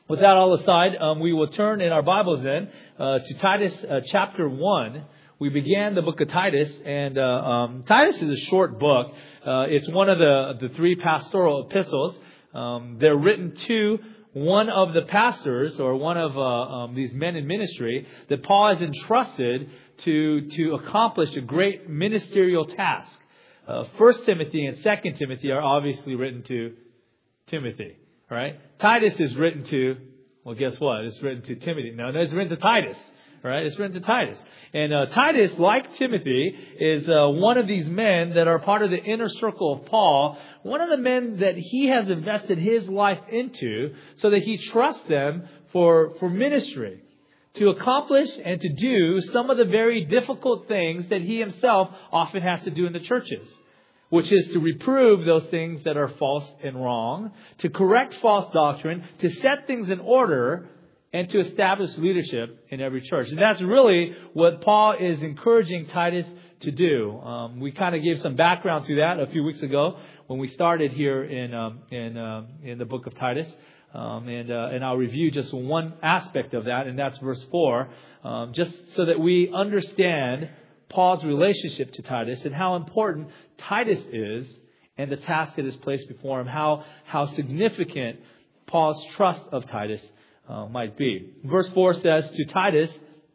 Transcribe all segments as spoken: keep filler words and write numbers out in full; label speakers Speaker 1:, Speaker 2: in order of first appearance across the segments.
Speaker 1: with that all aside, um, we will turn in our Bibles then uh, to Titus uh, chapter one. We began the book of Titus, and uh, um, Titus is a short book. Uh, it's one of the, the three pastoral epistles. Um, they're written to one of the pastors or one of uh, um, these men in ministry that Paul has entrusted to, to accomplish a great ministerial task. Uh, First Timothy and Second Timothy are obviously written to Timothy. All right. Titus is written to, well, guess what? It's written to Timothy. No, no, it's written to Titus. All right. It's written to Titus. And uh, Titus, like Timothy, is uh, one of these men that are part of the inner circle of Paul. One of the men that he has invested his life into so that he trusts them for, for ministry, to accomplish and to do some of the very difficult things that he himself often has to do in the churches, which is to reprove those things that are false and wrong, to correct false doctrine, to set things in order, and to establish leadership in every church. And that's really what Paul is encouraging Titus to do. Um, we kind of gave some background to that a few weeks ago when we started here in um, in uh, in the book of Titus. Um, and uh, and I'll review just one aspect of that, and that's verse four, um, just so that we understand Paul's relationship to Titus and how important Titus is and the task that is placed before him, how how significant Paul's trust of Titus uh, might be. Verse four says, to Titus,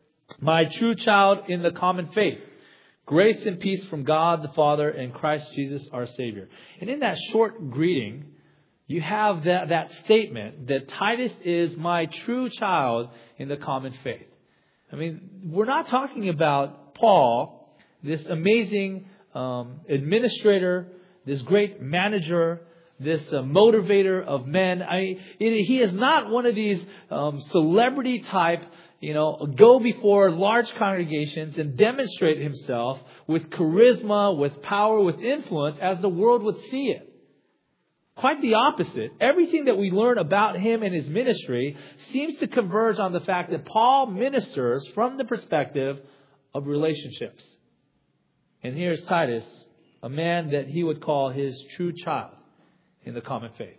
Speaker 1: my true child in the common faith, grace and peace from God the Father and Christ Jesus our Savior. And in that short greeting, you have that, that statement that Titus is my true child in the common faith. I mean, we're not talking about Paul, this amazing um, administrator, this great manager, this uh, motivator of men. I, it, he is not one of these um, celebrity type, you know, go before large congregations and demonstrate himself with charisma, with power, with influence as the world would see it. Quite the opposite. Everything that we learn about him and his ministry seems to converge on the fact that Paul ministers from the perspective of relationships. And here's Titus, a man that he would call his true child in the common faith.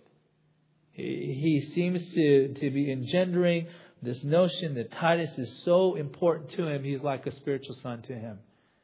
Speaker 1: He, he seems to, to be engendering this notion that Titus is so important to him, he's like a spiritual son to him.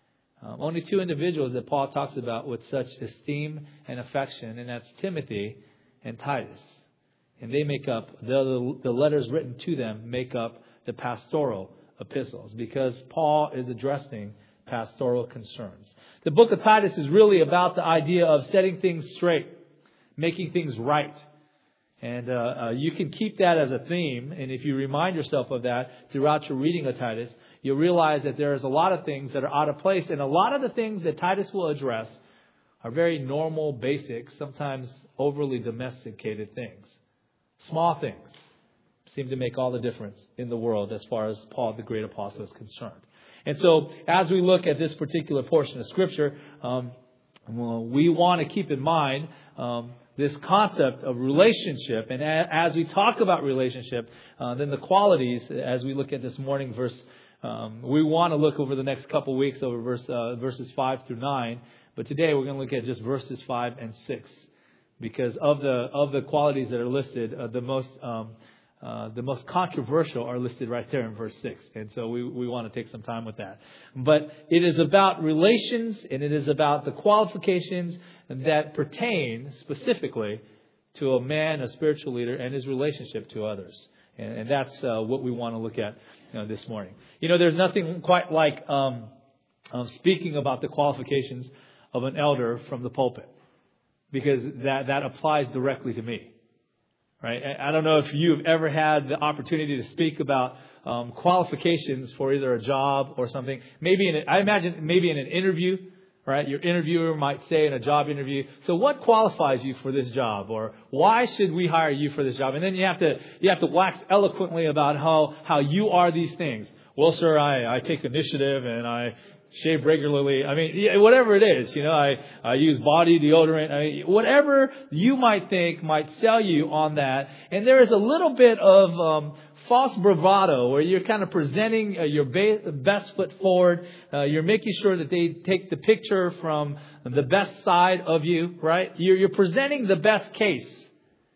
Speaker 1: Um, only two individuals that Paul talks about with such esteem and affection, and that's Timothy and Titus. And they make up, the, the, the letters written to them make up the pastoral epistles, because Paul is addressing pastoral concerns. The book of Titus is really about the idea of setting things straight, making things right. And uh, uh, you can keep that as a theme. And if you remind yourself of that throughout your reading of Titus, you'll realize that there's a lot of things that are out of place. And a lot of the things that Titus will address are very normal, basic, sometimes overly domesticated things. Small things seem to make all the difference in the world as far as Paul, the great apostle, is concerned. And so as we look at this particular portion of Scripture, um, well, we want to keep in mind um, this concept of relationship. And a- as we talk about relationship, uh, then the qualities, as we look at this morning verse, um, we want to look over the next couple of weeks over verse, uh, verses five through nine. But today we're going to look at just verses five and six. Because of the of the qualities that are listed, uh, the most um, uh, the most controversial are listed right there in verse six. And so we, we want to take some time with that. But it is about relations, and it is about the qualifications that pertain specifically to a man, a spiritual leader, and his relationship to others. And, and that's uh, what we want to look at you know, this morning. You know, there's nothing quite like um, um, speaking about the qualifications of an elder from the pulpit, because that, that applies directly to me. Right? I don't know if you've ever had the opportunity to speak about um, qualifications for either a job or something. Maybe in a, I imagine maybe in an interview, right? Your interviewer might say in a job interview, so what qualifies you for this job? Or why should we hire you for this job? And then you have to you have to wax eloquently about how, how you are these things. Well, sir, I, I take initiative and I shave regularly. I mean, whatever it is, you know, I, I use body deodorant. I mean, whatever you might think might sell you on that. And there is a little bit of um, false bravado where you're kind of presenting uh, your ba- best foot forward. Uh, you're making sure that they take the picture from the best side of you, right? You're, you're presenting the best case.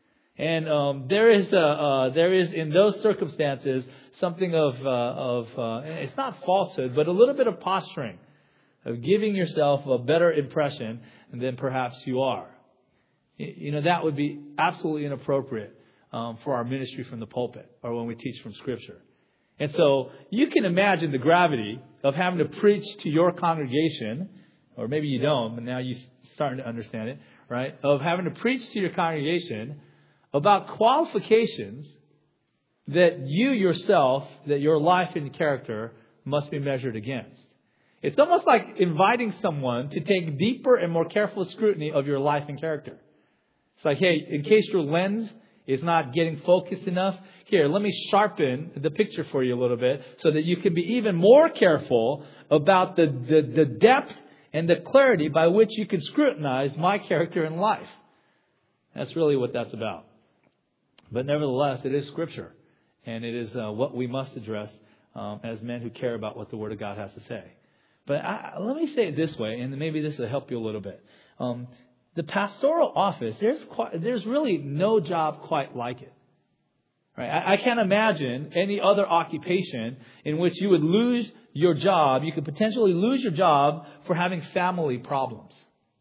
Speaker 1: And um, there is, uh, uh, there is in those circumstances something of, uh, of uh, it's not falsehood, but a little bit of posturing, of giving yourself a better impression than perhaps you are. You know, that would be absolutely inappropriate um, for our ministry from the pulpit or when we teach from Scripture. And so you can imagine the gravity of having to preach to your congregation, or maybe you don't, but now you're starting to understand it, right? Of having to preach to your congregation about qualifications that you yourself, that your life and character must be measured against. It's almost like inviting someone to take deeper and more careful scrutiny of your life and character. It's like, hey, in case your lens is not getting focused enough, here, let me sharpen the picture for you a little bit so that you can be even more careful about the, the, the depth and the clarity by which you can scrutinize my character and life. That's really what that's about. But nevertheless, it is Scripture. And it is uh, what we must address um, as men who care about what the Word of God has to say. But I, let me say it this way, and maybe this will help you a little bit. Um, the pastoral office, there's quite, there's really no job quite like it. Right? I, I can't imagine any other occupation in which you would lose your job. You could potentially lose your job for having family problems.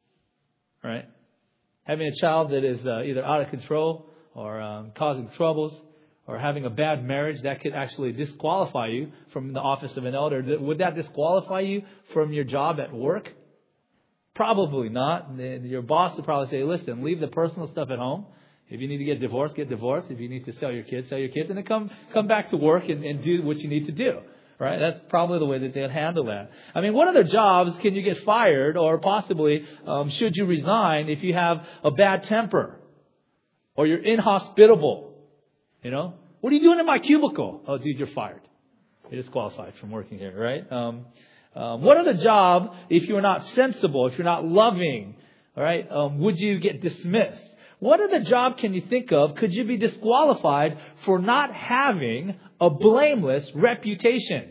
Speaker 1: Right? Having a child that is uh, either out of control or um, causing troubles, or having a bad marriage, that could actually disqualify you from the office of an elder. Would that disqualify you from your job at work? Probably not. Your boss would probably say, listen, leave the personal stuff at home. If you need to get divorced, get divorced. If you need to sell your kids, sell your kids. And then come come back to work and, and do what you need to do. Right? That's probably the way that they'd handle that. I mean, what other jobs can you get fired, or possibly um, should you resign if you have a bad temper or you're inhospitable? You know, what are you doing in my cubicle? Oh, dude, you're fired. You're disqualified from working here, right? Um, um, what other job, if you're not sensible, if you're not loving, all right, um, would you get dismissed? What other job can you think of could you be disqualified for not having a blameless reputation?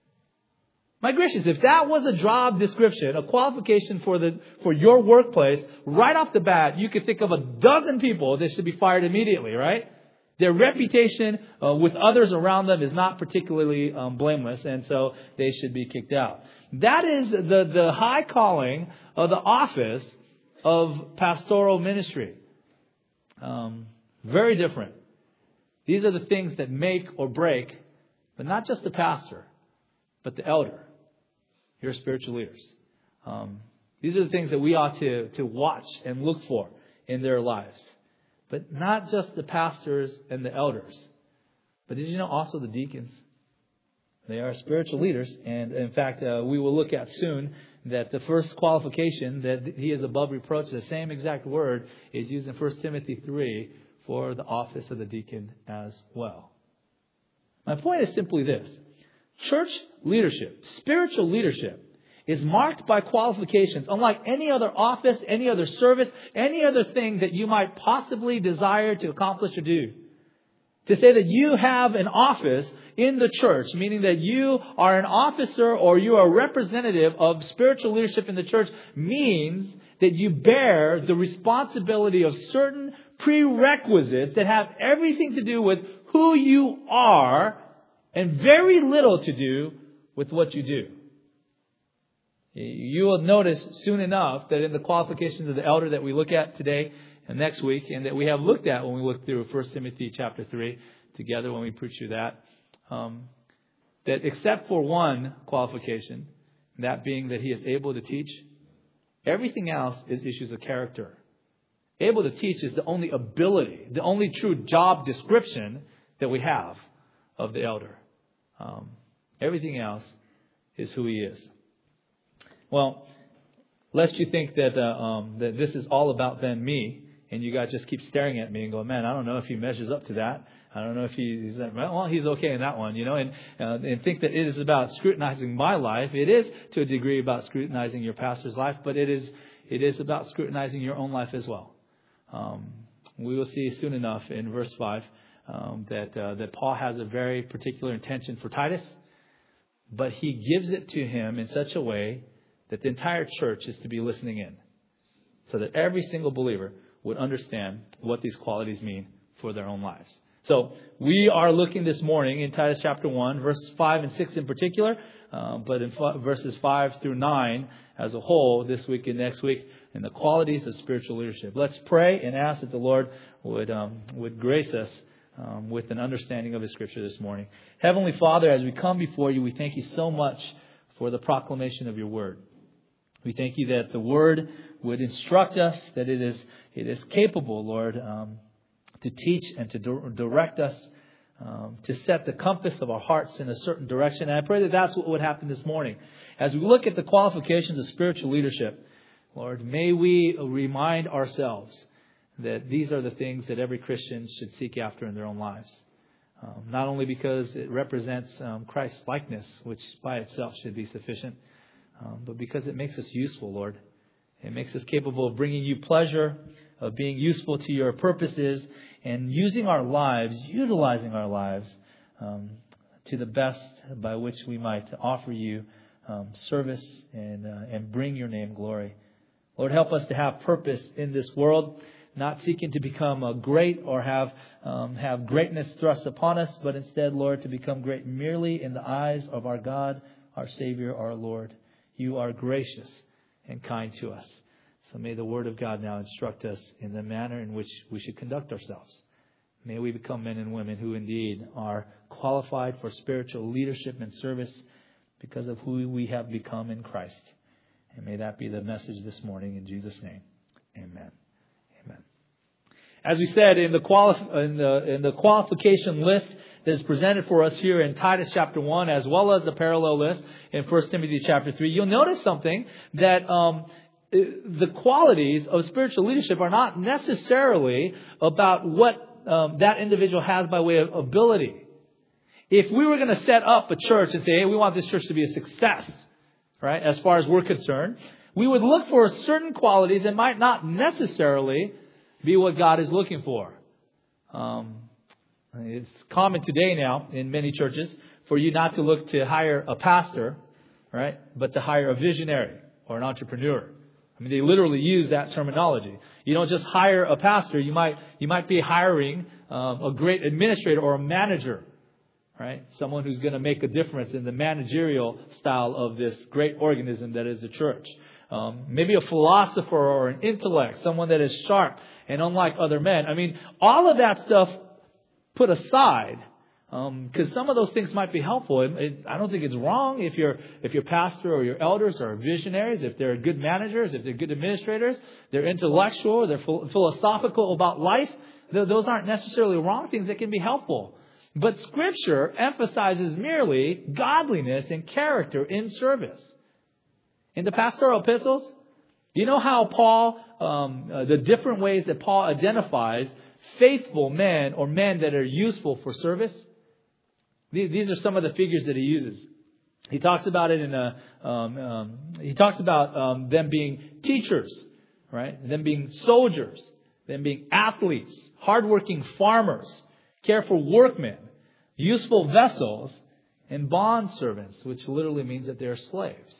Speaker 1: My gracious, if that was a job description, a qualification for the for your workplace, right off the bat, you could think of a dozen people that should be fired immediately, right? Their reputation uh, with others around them is not particularly um, blameless, and so they should be kicked out. That is the, the high calling of the office of pastoral ministry. Um, very different. These are the things that make or break, but not just the pastor, but the elder, your spiritual leaders. Um, these are the things that we ought to, to watch and look for in their lives. But not just the pastors and the elders. But did you know also the deacons? They are spiritual leaders. And in fact, uh, we will look at soon that the first qualification, that he is above reproach, the same exact word is used in First Timothy three for the office of the deacon as well. My point is simply this. Church leadership, spiritual leadership, is marked by qualifications unlike any other office, any other service, any other thing that you might possibly desire to accomplish or do. To say that you have an office in the church, meaning that you are an officer or you are a representative of spiritual leadership in the church, means that you bear the responsibility of certain prerequisites that have everything to do with who you are and very little to do with what you do. You will notice soon enough that in the qualifications of the elder that we look at today and next week, and that we have looked at when we look through First Timothy chapter three together when we preach through that, um, that except for one qualification, that being that he is able to teach, everything else is issues of character. Able to teach is the only ability, the only true job description that we have of the elder. Um, everything else is who he is. Well, lest you think that uh, um, that this is all about then me, and you guys just keep staring at me and go, man, I don't know if he measures up to that. I don't know if he, he's that, well, he's okay in that one, you know, and uh, and think that it is about scrutinizing my life. It is to a degree about scrutinizing your pastor's life, but it is it is about scrutinizing your own life as well. Um, we will see soon enough in verse five um, that uh, that Paul has a very particular intention for Titus, but he gives it to him in such a way that the entire church is to be listening in, so that every single believer would understand what these qualities mean for their own lives. So we are looking this morning in Titus chapter one, verses five and six in particular, uh, but in f- verses five through nine as a whole this week and next week, in the qualities of spiritual leadership. Let's pray and ask that the Lord would um, would grace us um, with an understanding of His Scripture this morning. Heavenly Father, as we come before You, we thank You so much for the proclamation of Your Word. We thank You that the Word would instruct us, that it is it is capable, Lord, um, to teach and to di- direct us, um, to set the compass of our hearts in a certain direction. And I pray that that's what would happen this morning. As we look at the qualifications of spiritual leadership, Lord, may we remind ourselves that these are the things that every Christian should seek after in their own lives. Um, not only because it represents um, Christ's likeness, which by itself should be sufficient, um, but because it makes us useful, Lord. It makes us capable of bringing You pleasure, of being useful to Your purposes, and using our lives, utilizing our lives um, to the best by which we might offer You um, service and uh, and bring Your name glory. Lord, help us to have purpose in this world, not seeking to become a great or have um, have greatness thrust upon us, but instead, Lord, to become great merely in the eyes of our God, our Savior, our Lord. You are gracious and kind to us. So may the Word of God now instruct us in the manner in which we should conduct ourselves. May we become men and women who indeed are qualified for spiritual leadership and service because of who we have become in Christ. And may that be the message this morning in Jesus' name. Amen. Amen. As we said in the, quali- in the in the qualification list that is presented for us here in Titus chapter one, as well as the parallel list in First Timothy chapter three, you'll notice something that um, the qualities of spiritual leadership are not necessarily about what um, that individual has by way of ability. If we were going to set up a church and say, hey, we want this church to be a success, right, as far as we're concerned, we would look for certain qualities that might not necessarily be what God is looking for. Um, it's common today now in many churches for you not to look to hire a pastor, right, but to hire a visionary or an entrepreneur. I mean, they literally use that terminology. You don't just hire a pastor. You might you might be hiring um, a great administrator or a manager, right? Someone who's going to make a difference in the managerial style of this great organism that is the church. Um, maybe a philosopher or an intellect, someone that is sharp and unlike other men. I mean, all of that stuff put aside, because um, some of those things might be helpful. It, it, I don't think it's wrong if your if your pastor or your elders are visionaries, if they're good managers, if they're good administrators, they're intellectual, they're ph- philosophical about life. Th- those aren't necessarily wrong things that can be helpful. But Scripture emphasizes merely godliness and character in service. In the pastoral epistles, you know how Paul, um, uh, the different ways that Paul identifies faithful men or men that are useful for service? These are some of the figures that he uses. He talks about it in a, um, um, he talks about um, them being teachers, right? Them being soldiers, them being athletes, hardworking farmers, careful workmen, useful vessels, and bondservants, which literally means that they're slaves.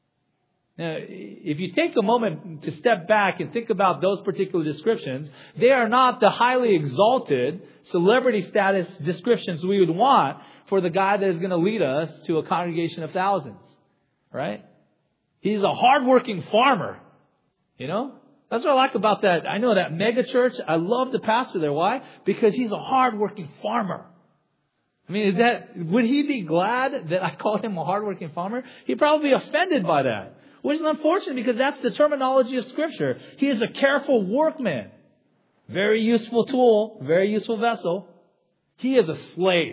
Speaker 1: Now, if you take a moment to step back and think about those particular descriptions, they are not the highly exalted celebrity status descriptions we would want for the guy that is going to lead us to a congregation of thousands, right? He's a hardworking farmer, you know? That's what I like about that. I know that mega church. I love the pastor there. Why? Because he's a hardworking farmer. I mean, is that, would he be glad that I call him a hardworking farmer? He'd probably be offended by that. Which is unfortunate because that's the terminology of Scripture. He is a careful workman. Very useful tool. Very useful vessel. He is a slave.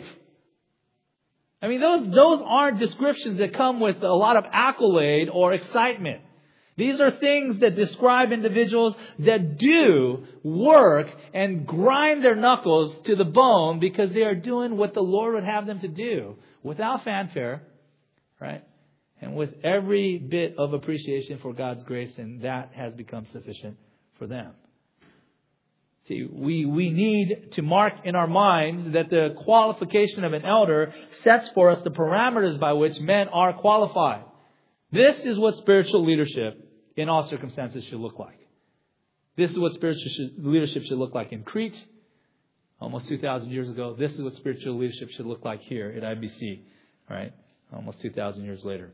Speaker 1: I mean, those, those aren't descriptions that come with a lot of accolade or excitement. These are things that describe individuals that do work and grind their knuckles to the bone because they are doing what the Lord would have them to do without fanfare, right? And with every bit of appreciation for God's grace, and that has become sufficient for them. See, we, we need to mark in our minds that the qualification of an elder sets for us the parameters by which men are qualified. This is what spiritual leadership in all circumstances should look like. This is what spiritual leadership should look like in Crete, almost two thousand years ago. This is what spiritual leadership should look like here at I B C, right? Almost two thousand years later.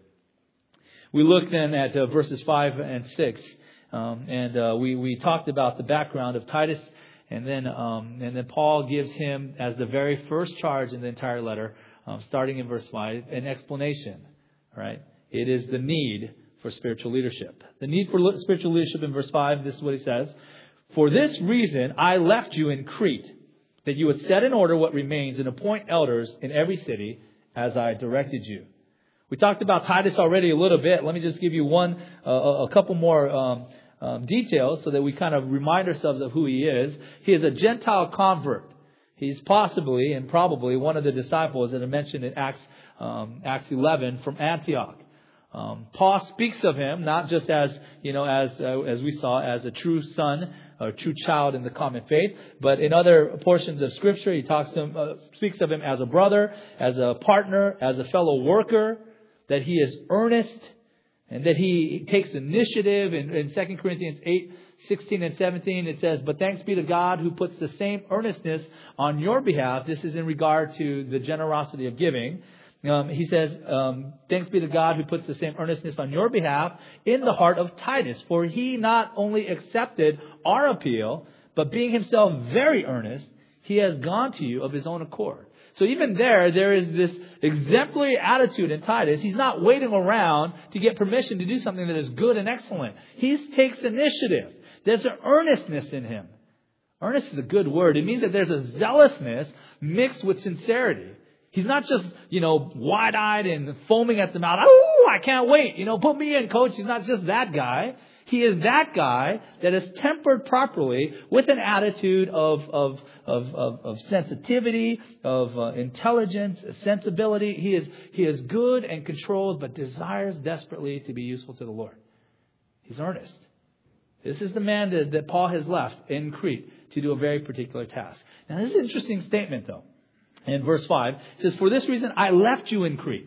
Speaker 1: We look then at uh, verses five and six, um, and uh, we we talked about the background of Titus, and then um, and then Paul gives him as the very first charge in the entire letter, um, starting in verse five, an explanation. Right? It is the need for spiritual leadership. The need for spiritual leadership in verse five. This is what he says: "For this reason I left you in Crete, that you would set in order what remains and appoint elders in every city, as I directed you." We talked about Titus already a little bit. Let me just give you one, uh, a couple more um, um, details so that we kind of remind ourselves of who he is. He is a Gentile convert. He's possibly and probably one of the disciples that are mentioned in Acts um, Acts eleven from Antioch. Um, Paul speaks of him not just as you know as uh, as we saw as a true son or true child in the common faith, but in other portions of Scripture he talks to him, uh, speaks of him as a brother, as a partner, as a fellow worker. That he is earnest and that he takes initiative. In, in Second Corinthians eight, sixteen and seventeen, it says, "But thanks be to God who puts the same earnestness on your behalf." This is in regard to the generosity of giving. Um, he says, um, "Thanks be to God who puts the same earnestness on your behalf in the heart of Titus. For he not only accepted our appeal, but being himself very earnest, he has gone to you of his own accord." So even there, there is this exemplary attitude in Titus. He's not waiting around to get permission to do something that is good and excellent. He takes initiative. There's an earnestness in him. Earnest is a good word. It means that there's a zealousness mixed with sincerity. He's not just, you know, wide-eyed and foaming at the mouth. "Oh, I can't wait. You know, put me in, coach." He's not just that guy. He is that guy that is tempered properly with an attitude of of of of, of sensitivity, of uh, intelligence, sensibility. He is he is good and controlled, but desires desperately to be useful to the Lord. He's earnest. This is the man that, that Paul has left in Crete to do a very particular task. Now, this is an interesting statement, though. In verse five, it says, "For this reason I left you in Crete."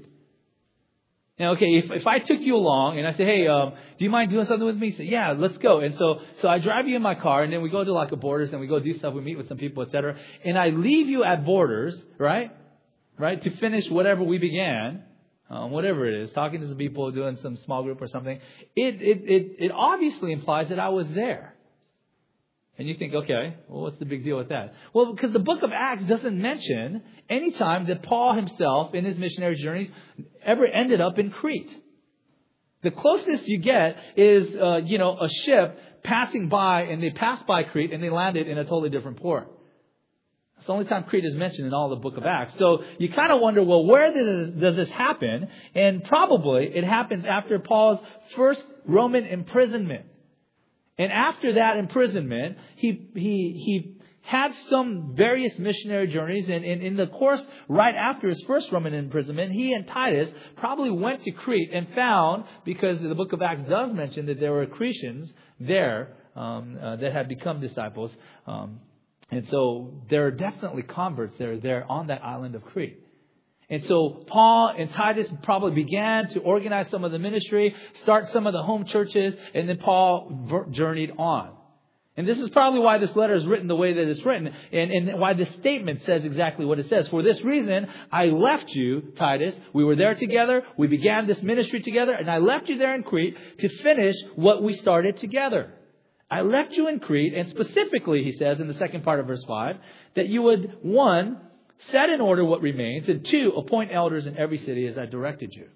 Speaker 1: Now, okay, if, if I took you along and I say, "Hey, um, do you mind doing something with me?" You say, "Yeah, let's go." And so, so I drive you in my car, and then we go to like a Borders, and we go do stuff. We meet with some people, et cetera. And I leave you at Borders, right? Right, to finish whatever we began, um, whatever it is, talking to some people, doing some small group or something. It it it, it obviously implies that I was there. And you think, okay, well, what's the big deal with that? Well, because the book of Acts doesn't mention any time that Paul himself in his missionary journeys ever ended up in Crete. The closest you get is, uh, you know, a ship passing by, and they passed by Crete and they landed in a totally different port. It's the only time Crete is mentioned in all the book of Acts. So you kind of wonder, well, where does, does this happen? And probably it happens after Paul's first Roman imprisonment. And after that imprisonment, he he he had some various missionary journeys. And, and in the course, right after his first Roman imprisonment, he and Titus probably went to Crete and found, because the book of Acts does mention that there were Cretans there um, uh, that had become disciples. Um, and so there are definitely converts that are there on that island of Crete. And so Paul and Titus probably began to organize some of the ministry, start some of the home churches, and then Paul journeyed on. And this is probably why this letter is written the way that it's written, and, and why this statement says exactly what it says. "For this reason, I left you, Titus." We were there together. We began this ministry together, and I left you there in Crete to finish what we started together. I left you in Crete, and specifically, he says in the second part of verse five, that you would, one, set in order what remains, and two, appoint elders in every city as I directed you.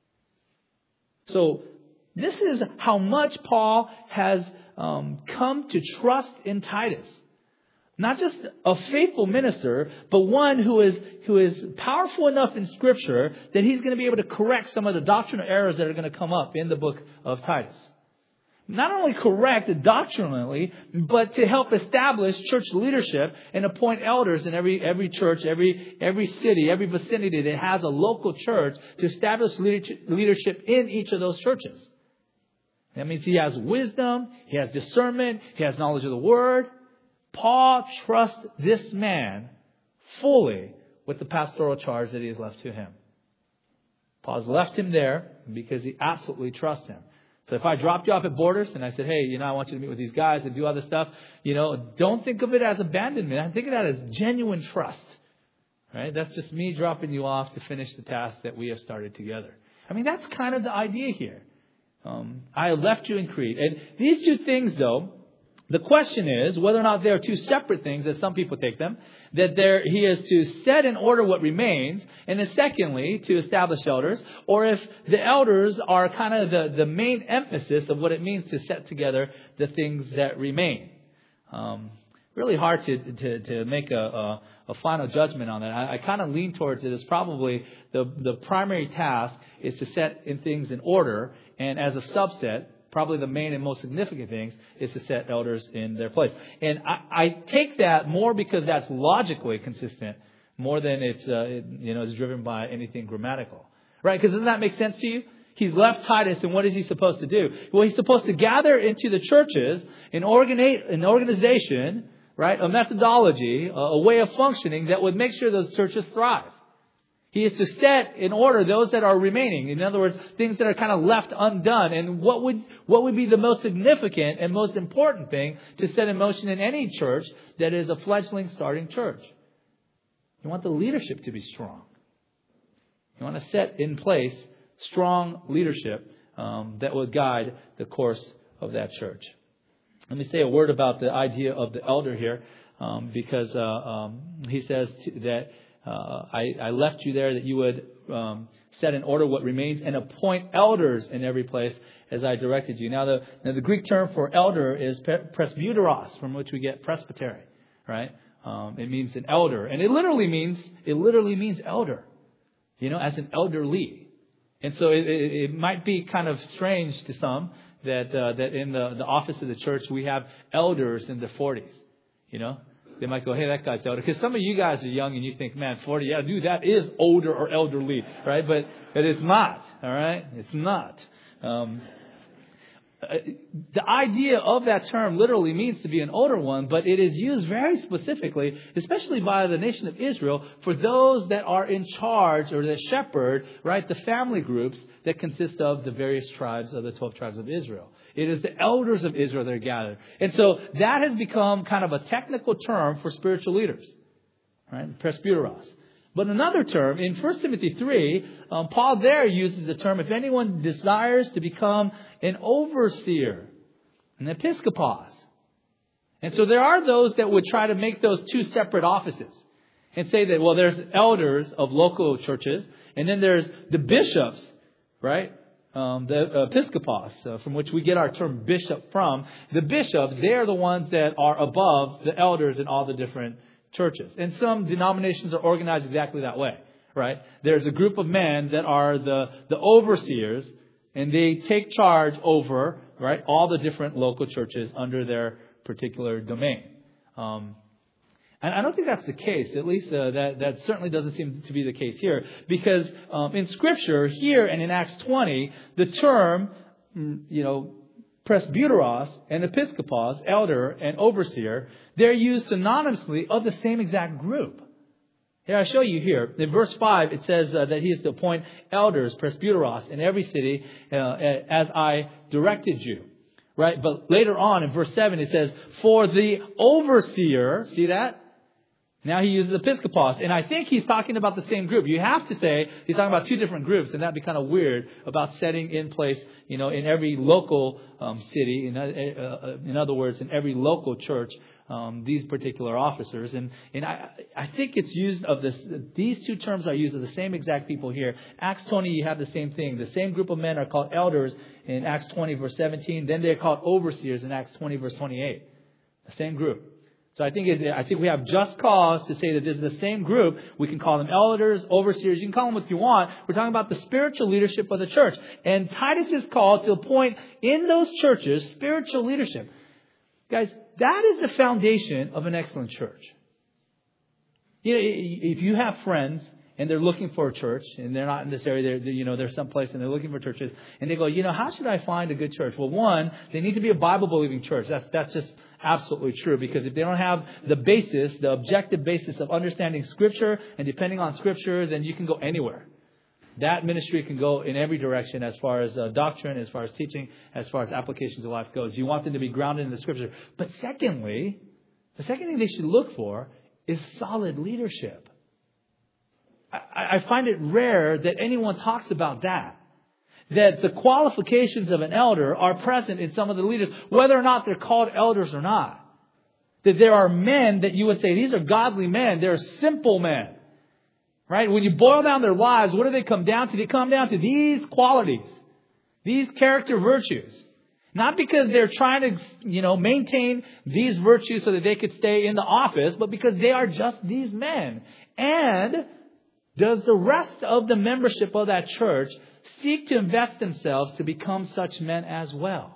Speaker 1: So this is how much Paul has um, come to trust in Titus. Not just a faithful minister, but one who is who is powerful enough in Scripture that he's going to be able to correct some of the doctrinal errors that are going to come up in the book of Titus. Not only correct doctrinally, but to help establish church leadership and appoint elders in every every church, every every city, every vicinity that has a local church, to establish leadership in each of those churches. That means he has wisdom, he has discernment, he has knowledge of the Word. Paul trusts this man fully with the pastoral charge that he has left to him. Paul's left him there because he absolutely trusts him. So if I dropped you off at Borders and I said, hey, you know, I want you to meet with these guys and do other stuff, you know, don't think of it as abandonment. I think of that as genuine trust. Right? That's just me dropping you off to finish the task that we have started together. I mean, that's kind of the idea here. Um, I left you in Crete. And these two things, though, the question is whether or not they are two separate things, as some people take them, that there he is to set in order what remains, and then secondly, to establish elders, or if the elders are kind of the, the main emphasis of what it means to set together the things that remain. Um, really hard to, to, to make a, a, a final judgment on that. I, I kind of lean towards it as probably the, the primary task is to set in things in order, and as a subset, probably the main and most significant things is to set elders in their place. And I, I take that more because that's logically consistent more than it's, uh, it, you know, is driven by anything grammatical. Right? Because doesn't that make sense to you? He's left Titus, and what is he supposed to do? Well, he's supposed to gather into the churches an, organi- an organization, right, a methodology, a, a way of functioning that would make sure those churches thrive. He is to set in order those that are remaining. In other words, things that are kind of left undone. And what would what would be the most significant and most important thing to set in motion in any church that is a fledgling starting church? You want the leadership to be strong. You want to set in place strong leadership um, that will guide the course of that church. Let me say a word about the idea of the elder here, um, because uh, um, he says to, that uh, I, I left you there that you would um, set in order what remains and appoint elders in every place as I directed you. Now, the now the Greek term for elder is presbyteros, from which we get presbytery, right? Um, it means an elder, and it literally means it literally means elder, you know, as an elderly. And so it, it, it might be kind of strange to some that uh, that in the, the office of the church we have elders in their forties. You know, they might go, hey, that guy's elder. Because some of you guys are young and you think, man, forty, yeah, dude, that is older or elderly, right? But, but it's not, all right? It's not. Um, the idea of that term literally means to be an older one, but it is used very specifically, especially by the nation of Israel, for those that are in charge or that shepherd, right, the family groups that consist of the various tribes of the twelve tribes of Israel. It is the elders of Israel that are gathered. And so that has become kind of a technical term for spiritual leaders, right? Presbyteros. But another term, in First Timothy three, um, Paul there uses the term, if anyone desires to become an overseer, an episkopos. And so there are those that would try to make those two separate offices and say that, well, there's elders of local churches, and then there's the bishops, right? Um, the episkopos, uh, from which we get our term bishop from. The bishops, they are the ones that are above the elders in all the different churches. And some denominations are organized exactly that way, right? There's a group of men that are the, the overseers, and they take charge over, right, all the different local churches under their particular domain. Um, and I don't think that's the case. At least uh, that, that certainly doesn't seem to be the case here. Because um, in Scripture, here and in Acts twenty, the term, you know, presbyteros and episkopos, elder and overseer, they're used synonymously of the same exact group. Here, I show you here. In verse five, it says uh, that he is to appoint elders, presbyteros, in every city uh, as I directed you. Right? But later on in verse seven, it says, for the overseer, see that? Now he uses episkopos. And I think he's talking about the same group. You have to say he's talking about two different groups, and that'd be kind of weird about setting in place, you know, in every local um, city, in, uh, in other words, in every local church, um, these particular officers. And, and I, I think it's used of this, these two terms are used of the same exact people here. Acts twenty, you have the same thing. The same group of men are called elders in Acts twenty, verse seventeen. Then they're called overseers in Acts twenty, verse twenty-eight. The same group. So I think it, I think we have just cause to say that this is the same group. We can call them elders, overseers. You can call them what you want. We're talking about the spiritual leadership of the church. And Titus is called to appoint in those churches spiritual leadership. Guys, that is the foundation of an excellent church. You know, if you have friends and they're looking for a church, and they're not in this area, they're, you know, they're someplace and they're looking for churches, and they go, you know, how should I find a good church? Well, one, they need to be a Bible-believing church. That's that's just absolutely true, because if they don't have the basis, the objective basis of understanding Scripture and depending on Scripture, then you can go anywhere. that ministry can go in every direction as far as uh, doctrine, as far as teaching, as far as applications of life goes. You want them to be grounded in the Scripture. But secondly, the second thing they should look for is solid leadership. I, I find it rare that anyone talks about that. That the qualifications of an elder are present in some of the leaders, whether or not they're called elders or not. That there are men that you would say, these are godly men. They're simple men. Right? When you boil down their lives, what do they come down to? They come down to these qualities. These character virtues. Not because they're trying to, you know, maintain these virtues so that they could stay in the office, but because they are just these men. And does the rest of the membership of that church seek to invest themselves to become such men as well?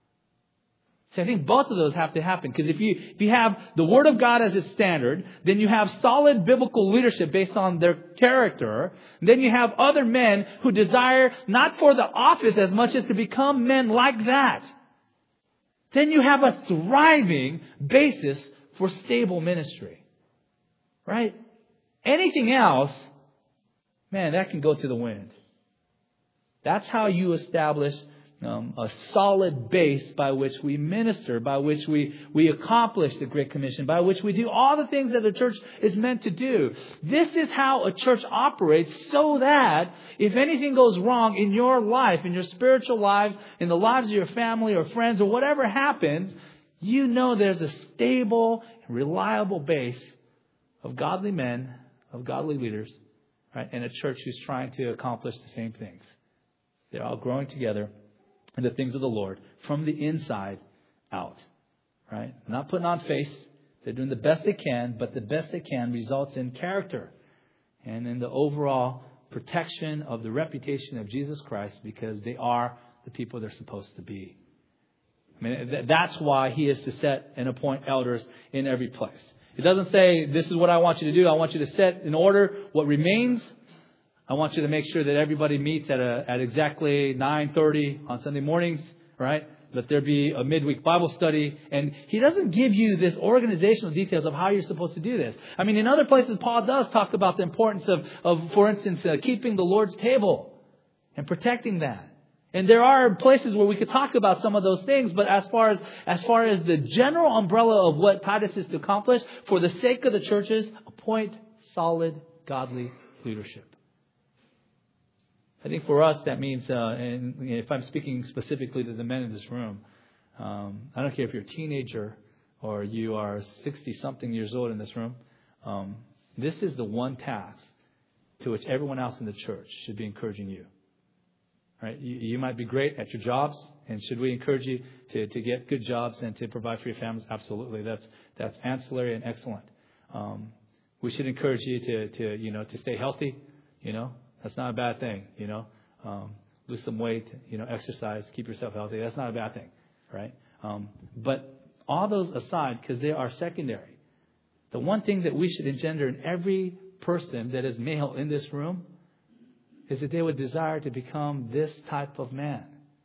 Speaker 1: So I think both of those have to happen. Because if you if you have the Word of God as its standard, then you have solid biblical leadership based on their character. Then you have other men who desire not for the office as much as to become men like that. Then you have a thriving basis for stable ministry. Right? Anything else, man, that can go to the wind. That's how you establish Um, a solid base by which we minister, by which we, we accomplish the Great Commission, by which we do all the things that the church is meant to do. This is how a church operates, so that if anything goes wrong in your life, in your spiritual lives, in the lives of your family or friends or whatever happens, you know there's a stable, reliable base of godly men, of godly leaders, right? And a church who's trying to accomplish the same things. They're all growing together in the things of the Lord from the inside out, right? Not putting on face. They're doing the best they can, but the best they can results in character and in the overall protection of the reputation of Jesus Christ, because they are the people they're supposed to be. I mean, that's why He is to set and appoint elders in every place. It doesn't say, this is what I want you to do. I want you to set in order what remains. I want you to make sure that everybody meets at a, at exactly nine thirty on Sunday mornings, right? That there be a midweek Bible study. And He doesn't give you this organizational details of how you're supposed to do this. I mean, in other places, Paul does talk about the importance of, of for instance, uh, keeping the Lord's table and protecting that. And there are places where we could talk about some of those things. But as far as, as far as the general umbrella of what Titus is to accomplish, for the sake of the churches, appoint solid, godly leadership. I think for us that means, uh, and if I'm speaking specifically to the men in this room, um, I don't care if you're a teenager or you are sixty-something years old in this room, um, this is the one task to which everyone else in the church should be encouraging you. Right? You, you might be great at your jobs, and should we encourage you to, to get good jobs and to provide for your families? Absolutely. That's that's ancillary and excellent. Um, we should encourage you to, to you know to stay healthy, you know. That's not a bad thing, you know. Um, lose some weight, you know, exercise, keep yourself healthy. That's not a bad thing, right? Um, but all those aside, because they are secondary, the one thing that we should engender in every person that is male in this room is that they would desire to become this type of man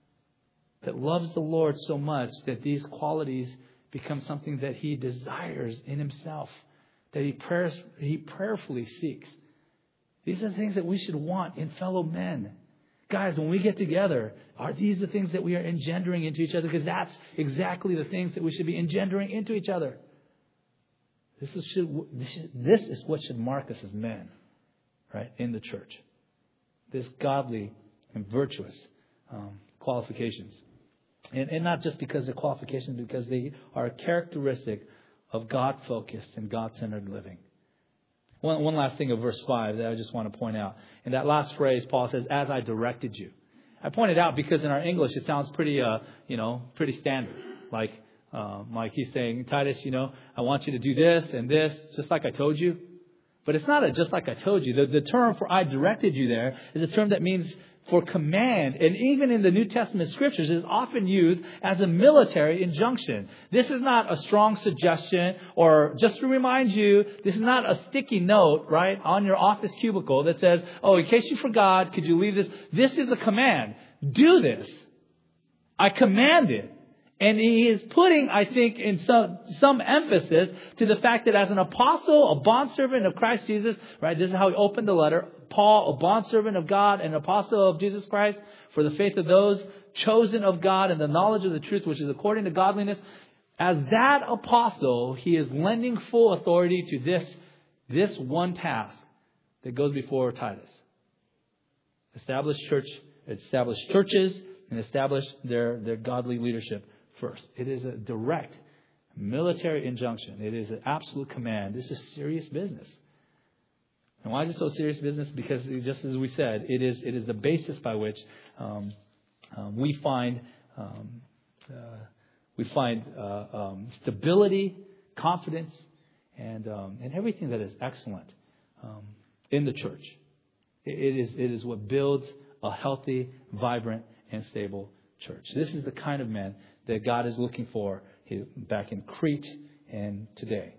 Speaker 1: that loves the Lord so much that these qualities become something that he desires in himself, that he prayers, he prayerfully seeks. These are the things that we should want in fellow men. Guys, when we get together, are these the things that we are engendering into each other? Because that's exactly the things that we should be engendering into each other. This is, should, this, is, this is what should mark us as men, right, in the church. This godly and virtuous um, qualifications. And, and not just because they're qualifications, because they are a characteristic of God-focused and God-centered living. One, one last thing of verse five that I just want to point out. In that last phrase, Paul says, as I directed you. I pointed out because in our English, it sounds pretty, uh, you know, pretty standard. Like, uh, like he's saying, Titus, you know, I want you to do this and this, just like I told you. But it's not a just like I told you. The, the term for I directed you there is a term that means for command. And even in the New Testament scriptures is often used as a military injunction. This is not a strong suggestion, or just to remind you, this is not a sticky note, right, on your office cubicle that says, oh, in case you forgot, could you leave this? This is a command. Do this. I command it. And he is putting, I think, in some, some emphasis to the fact that as an apostle, a bondservant of Christ Jesus, right, this is how he opened the letter. Paul, a bondservant of God and apostle of Jesus Christ, for the faith of those chosen of God and the knowledge of the truth, which is according to godliness. As that apostle, he is lending full authority to this, this one task that goes before Titus. Establish church, establish churches and establish their, their godly leadership first. It is a direct military injunction. It is an absolute command. This is serious business. And why is it so serious business? Because just as we said, it is it is the basis by which um, um, we find um, uh, we find uh, um, stability, confidence, and um, and everything that is excellent um, in the church. It, it is it is what builds a healthy, vibrant, and stable church. This is the kind of man that God is looking for back in Crete and today.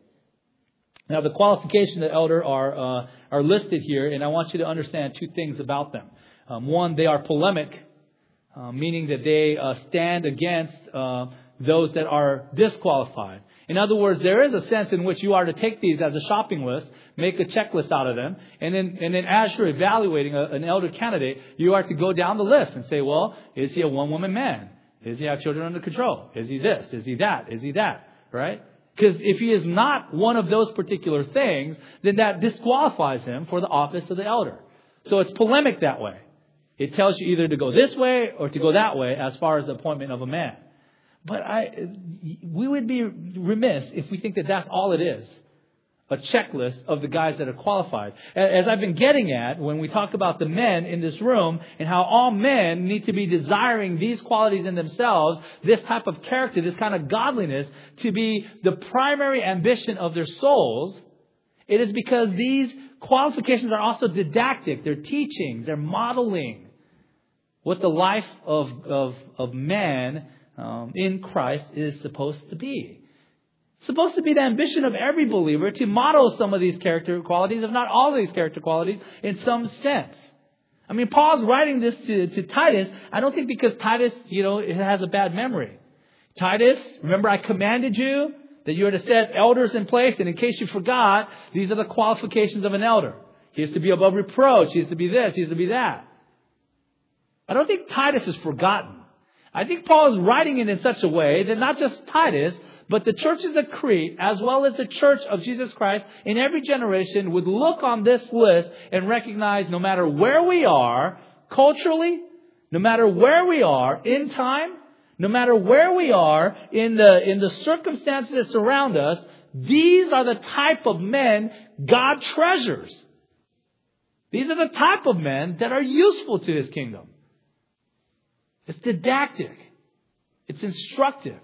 Speaker 1: Now, the qualifications of the elder are uh, are listed here, and I want you to understand two things about them. Um, one, they are polemic, uh, meaning that they uh, stand against uh, those that are disqualified. In other words, there is a sense in which you are to take these as a shopping list, make a checklist out of them, and then and then as you're evaluating a, an elder candidate, you are to go down the list and say, well, is he a one-woman man? Does he have children under control? Is he this? Is he that? Is he that? Right? Because if he is not one of those particular things, then that disqualifies him for the office of the elder. So it's polemic that way. It tells you either to go this way or to go that way as far as the appointment of a man. But I, we would be remiss if we think that that's all it is. A checklist of the guys that are qualified. As I've been getting at when we talk about the men in this room and how all men need to be desiring these qualities in themselves, this type of character, this kind of godliness to be the primary ambition of their souls, it is because these qualifications are also didactic. They're teaching, they're modeling what the life of, of, of man um, in Christ is supposed to be. It's supposed to be the ambition of every believer to model some of these character qualities, if not all of these character qualities, in some sense. I mean, Paul's writing this to, to Titus, I don't think because Titus, you know, it has a bad memory. Titus, remember I commanded you that you are to set elders in place, and in case you forgot, these are the qualifications of an elder. He is to be above reproach. He is to be this. He is to be that. I don't think Titus has forgotten. I think Paul is writing it in such a way that not just Titus, but the churches of Crete, as well as the church of Jesus Christ in every generation, would look on this list and recognize no matter where we are culturally, no matter where we are in time, no matter where we are in the, in the circumstances that surround us, these are the type of men God treasures. These are the type of men that are useful to His kingdom. It's didactic. It's instructive.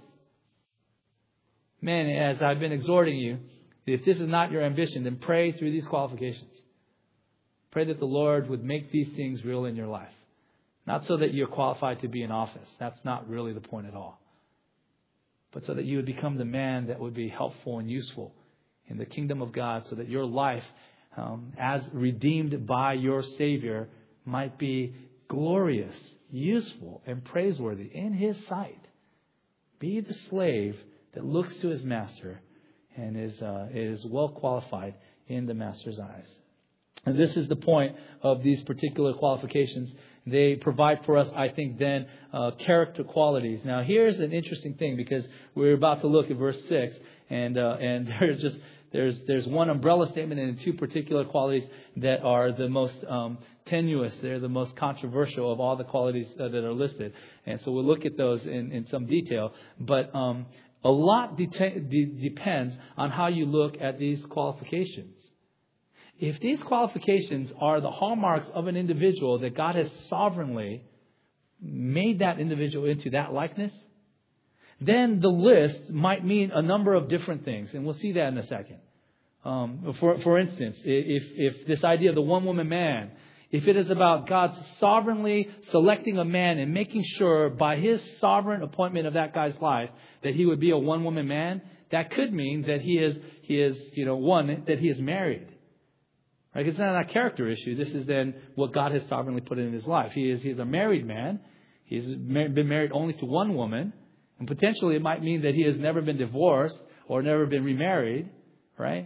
Speaker 1: Man, as I've been exhorting you, if this is not your ambition, then pray through these qualifications. Pray that the Lord would make these things real in your life. Not so that you're qualified to be in office. That's not really the point at all. But so that you would become the man that would be helpful and useful in the kingdom of God, so that your life, um, as redeemed by your Savior, might be glorious, useful, and praiseworthy in His sight. Be the slave that looks to his master and is uh, is well qualified in the master's eyes. And this is the point of these particular qualifications. They provide for us, I think, then uh, character qualities. Now, here's an interesting thing, because we're about to look at verse six, and uh, and there's just there's there's one umbrella statement and two particular qualities that are the most um, tenuous. They're the most controversial of all the qualities uh, that are listed, and so we'll look at those in, in some detail. But um, a lot de- de- depends on how you look at these qualifications. If these qualifications are the hallmarks of an individual that God has sovereignly made that individual into that likeness, then the list might mean a number of different things. And we'll see that in a second. Um, for, for instance, if, if this idea of the one-woman man, if it is about God sovereignly selecting a man and making sure by His sovereign appointment of that guy's life that he would be a one-woman man, that could mean that he is, he is, you know, one, that he is married. Right? It's not a character issue. This is then what God has sovereignly put in his life. He is, he's a married man. He's been married only to one woman. And potentially it might mean that he has never been divorced or never been remarried. Right?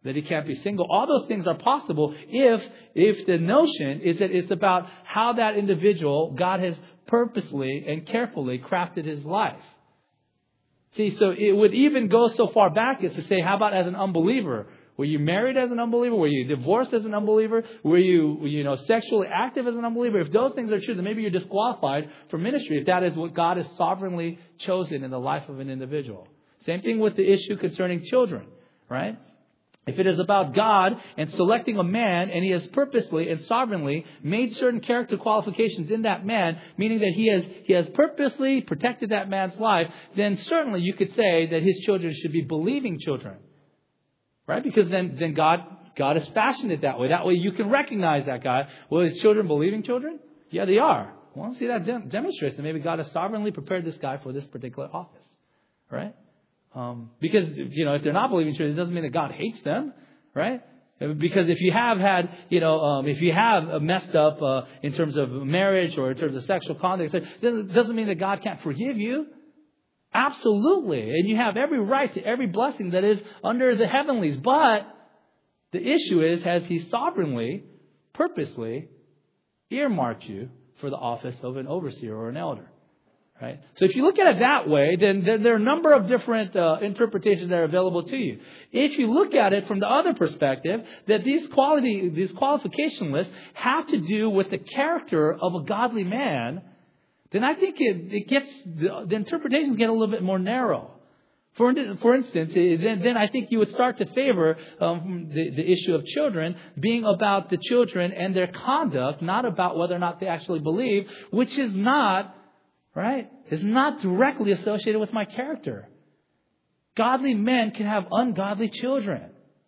Speaker 1: that he can't be single. All those things are possible if, if the notion is that it's about how that individual, God has purposely and carefully crafted his life. See, so it would even go so far back as to say, how about as an unbeliever? Were you married as an unbeliever? Were you divorced as an unbeliever? Were you, you know, sexually active as an unbeliever? If those things are true, then maybe you're disqualified for ministry if that is what God has sovereignly chosen in the life of an individual. Same thing with the issue concerning children, right? If it is about God and selecting a man, and he has purposely and sovereignly made certain character qualifications in that man, meaning that he has he has purposely protected that man's life, then certainly you could say that his children should be believing children. Right? Because then, then God God has fashioned it that way. That way you can recognize that guy. Well, his children believing children? Yeah, they are. Well, see, that dem- demonstrates that maybe God has sovereignly prepared this guy for this particular office. Right? Um, because, you know, if they're not believing children, it doesn't mean that God hates them, right? Because if you have had, you know, um, if you have messed up uh, in terms of marriage or in terms of sexual conduct, it doesn't mean that God can't forgive you. Absolutely. And you have every right to every blessing that is under the heavenlies. But the issue is, has he sovereignly, purposely earmarked you for the office of an overseer or an elder? Right? So if you look at it that way, then there are a number of different uh, interpretations that are available to you. If you look at it from the other perspective, that these quality, these qualification lists have to do with the character of a godly man, then I think it, it gets the, the interpretations get a little bit more narrow. For for instance, then then I think you would start to favor um, the the issue of children being about the children and their conduct, not about whether or not they actually believe, which is not. Right? Is not directly associated with my character. Godly men can have ungodly children.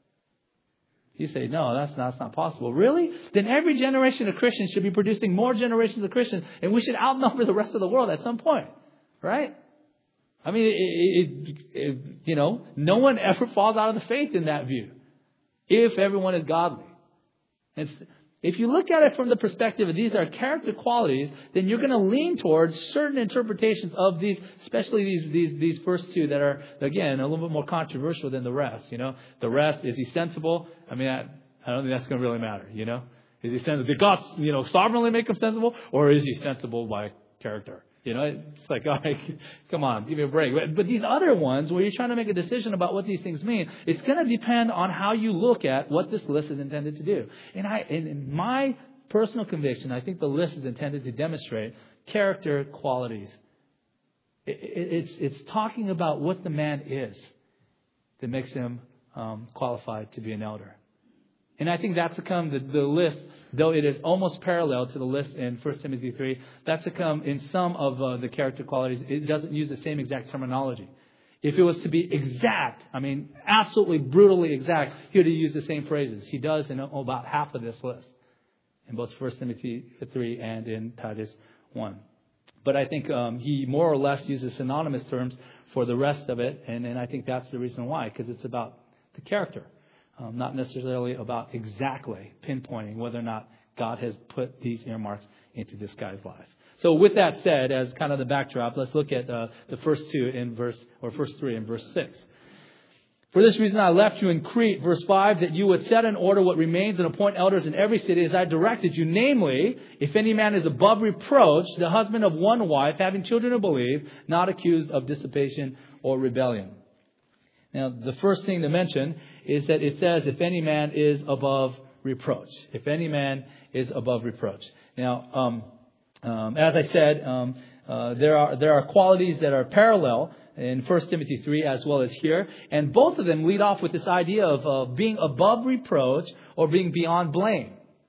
Speaker 1: You say, no, that's not, that's not possible. Really? Then every generation of Christians should be producing more generations of Christians, and we should outnumber the rest of the world at some point. Right? I mean, it, it, it, you know, no one ever falls out of the faith in that view. If everyone is godly. It's, If you look at it from the perspective of these are character qualities, then you're going to lean towards certain interpretations of these, especially these these these first two that are, again, a little bit more controversial than the rest. You know, the rest, is he sensible? I mean, I, I don't think that's going to really matter. You know, is he sensible? Did God, you know, sovereignly make him sensible, or is he sensible by character? You know, it's like, all right, come on, give me a break. But, but these other ones, where you're trying to make a decision about what these things mean, it's going to depend on how you look at what this list is intended to do. And I, and in my personal conviction, I think the list is intended to demonstrate character qualities. It, it, it's it's talking about what the man is that makes him um, qualified to be an elder. And I think that's to come, the, the list, though it is almost parallel to the list in First Timothy three, that's to come in some of uh, the character qualities. It doesn't use the same exact terminology. If it was to be exact, I mean, absolutely brutally exact, he would have used the same phrases. He does in about half of this list, in both First Timothy three and in Titus one. But I think um, he more or less uses synonymous terms for the rest of it, and, and I think that's the reason why, because it's about the character. Um, not necessarily about exactly pinpointing whether or not God has put these earmarks into this guy's life. So with that said, as kind of the backdrop, let's look at uh, the first two in verse, or first three in verse six. For this reason I left you in Crete, verse five, that you would set in order what remains and appoint elders in every city as I directed you. Namely, if any man is above reproach, the husband of one wife, having children who believe, not accused of dissipation or rebellion. Now, the first thing to mention is that it says, if any man is above reproach. If any man is above reproach. Now, um, um, as I said, um, uh, there are there are qualities that are parallel in First Timothy three as well as here. And both of them lead off with this idea of uh, being above reproach or being beyond blame.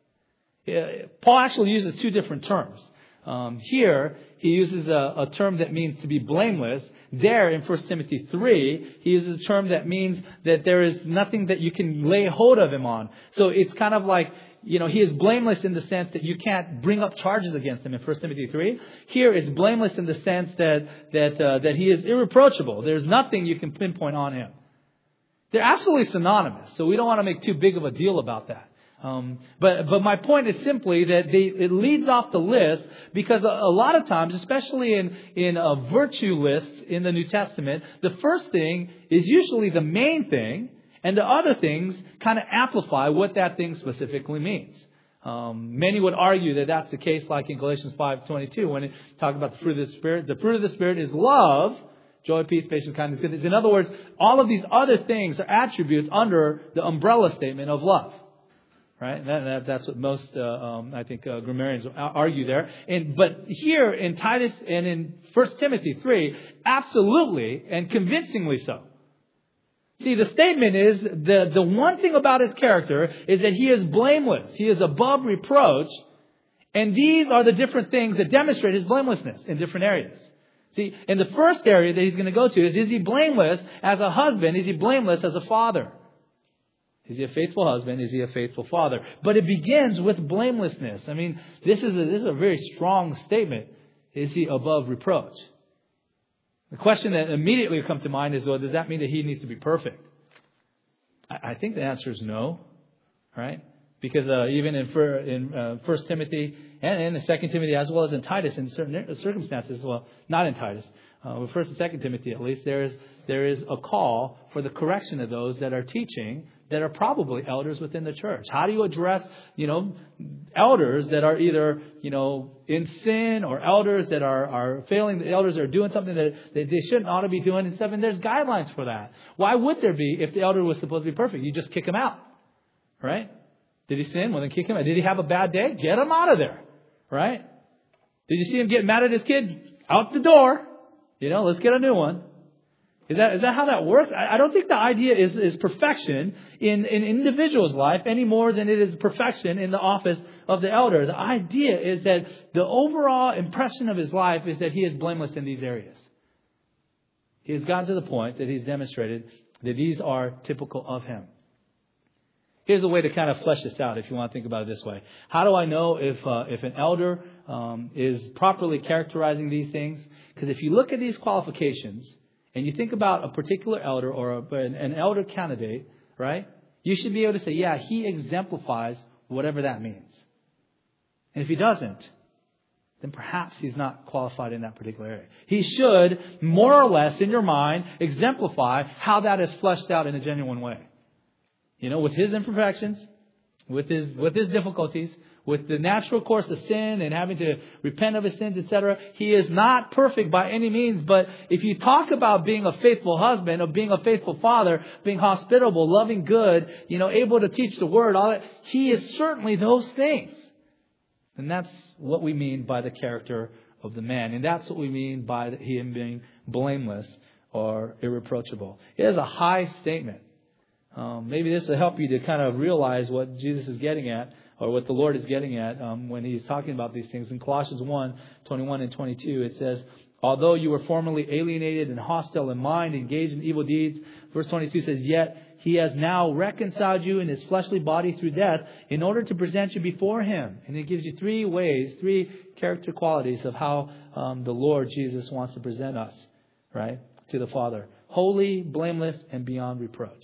Speaker 1: Uh, Paul actually uses two different terms. Um, here, he uses a, a term that means to be blameless. There in First Timothy three, he uses a term that means that there is nothing that you can lay hold of him on. So it's kind of like, you know, he is blameless in the sense that you can't bring up charges against him in First Timothy three. Here it's blameless in the sense that that uh, that he is irreproachable. There's nothing you can pinpoint on him. They're absolutely synonymous, so we don't want to make too big of a deal about that. Um, but but my point is simply that they, it leads off the list because a, a lot of times, especially in in a virtue lists in the New Testament, the first thing is usually the main thing, And the other things kind of amplify what that thing specifically means. Um, many would argue that that's the case, like in Galatians five twenty-two, when it talks about the fruit of the Spirit. The fruit of the Spirit is love, joy, peace, patience, kindness, goodness. In other words, all of these other things are attributes under the umbrella statement of love. Right? And that, that, that's what most, uh, um, I think, uh, grammarians argue there. And, but here in Titus and in First Timothy three, absolutely and convincingly so. See, the statement is, the, the one thing about his character is that he is blameless. He is above reproach. And these are the different things that demonstrate his blamelessness in different areas. See, in the first area that he's going to go to is, is he blameless as a husband? Is he blameless as a father? Is he a faithful husband? Is he a faithful father? But it begins with blamelessness. I mean, this is a, this is a very strong statement. Is he above reproach? The question that immediately comes to mind is, well, does that mean that he needs to be perfect? I, I think the answer is no, right? Because uh, even in, for, in uh, First Timothy and in Second Timothy, as well as in Titus, in certain circumstances, well, not in Titus, uh, but First and Second Timothy at least, there is there is a call for the correction of those that are teaching that are probably elders within the church. How do you address, you know, elders that are either, you know, in sin, or elders that are, are failing, the elders are doing something that they, they shouldn't ought to be doing and stuff, and there's guidelines for that. Why would there be if the elder was supposed to be perfect? You just kick him out, right? Did he sin? Well, then kick him out. Did he have a bad day? Get him out of there, right? Did you see him getting mad at his kid? Out the door. You know, let's get a new one. Is that is that how that works? I, I don't think the idea is, is perfection in an individual's life any more than it is perfection in the office of the elder. The idea is that the overall impression of his life is that he is blameless in these areas. He has gotten to the point that he's demonstrated that these are typical of him. Here's a way to kind of flesh this out if you want to think about it this way. How do I know if uh, if an elder um, is properly characterizing these things? Because if you look at these qualifications and you think about a particular elder or a, an elder candidate, right? You should be able to say, yeah, he exemplifies whatever that means. And if he doesn't, then perhaps he's not qualified in that particular area. He should, more or less in your mind, exemplify how that is fleshed out in a genuine way. You know, with his imperfections, with his with his difficulties, with the natural course of sin and having to repent of his sins, et cetera. He is not perfect by any means. But if you talk about being a faithful husband, of being a faithful father, being hospitable, loving good, you know, able to teach the word, all that, he is certainly those things. And that's what we mean by the character of the man. And that's what we mean by him being blameless or irreproachable. It is a high statement. Um, maybe this will help you to kind of realize what Jesus is getting at, or what the Lord is getting at um, when he's talking about these things. In Colossians one, twenty-one and twenty-two, it says, although you were formerly alienated and hostile in mind, engaged in evil deeds. Verse twenty-two says, yet he has now reconciled you in his fleshly body through death in order to present you before him. And it gives you three ways, three character qualities of how um, the Lord Jesus wants to present us, right, to the Father. Holy, blameless, and beyond reproach.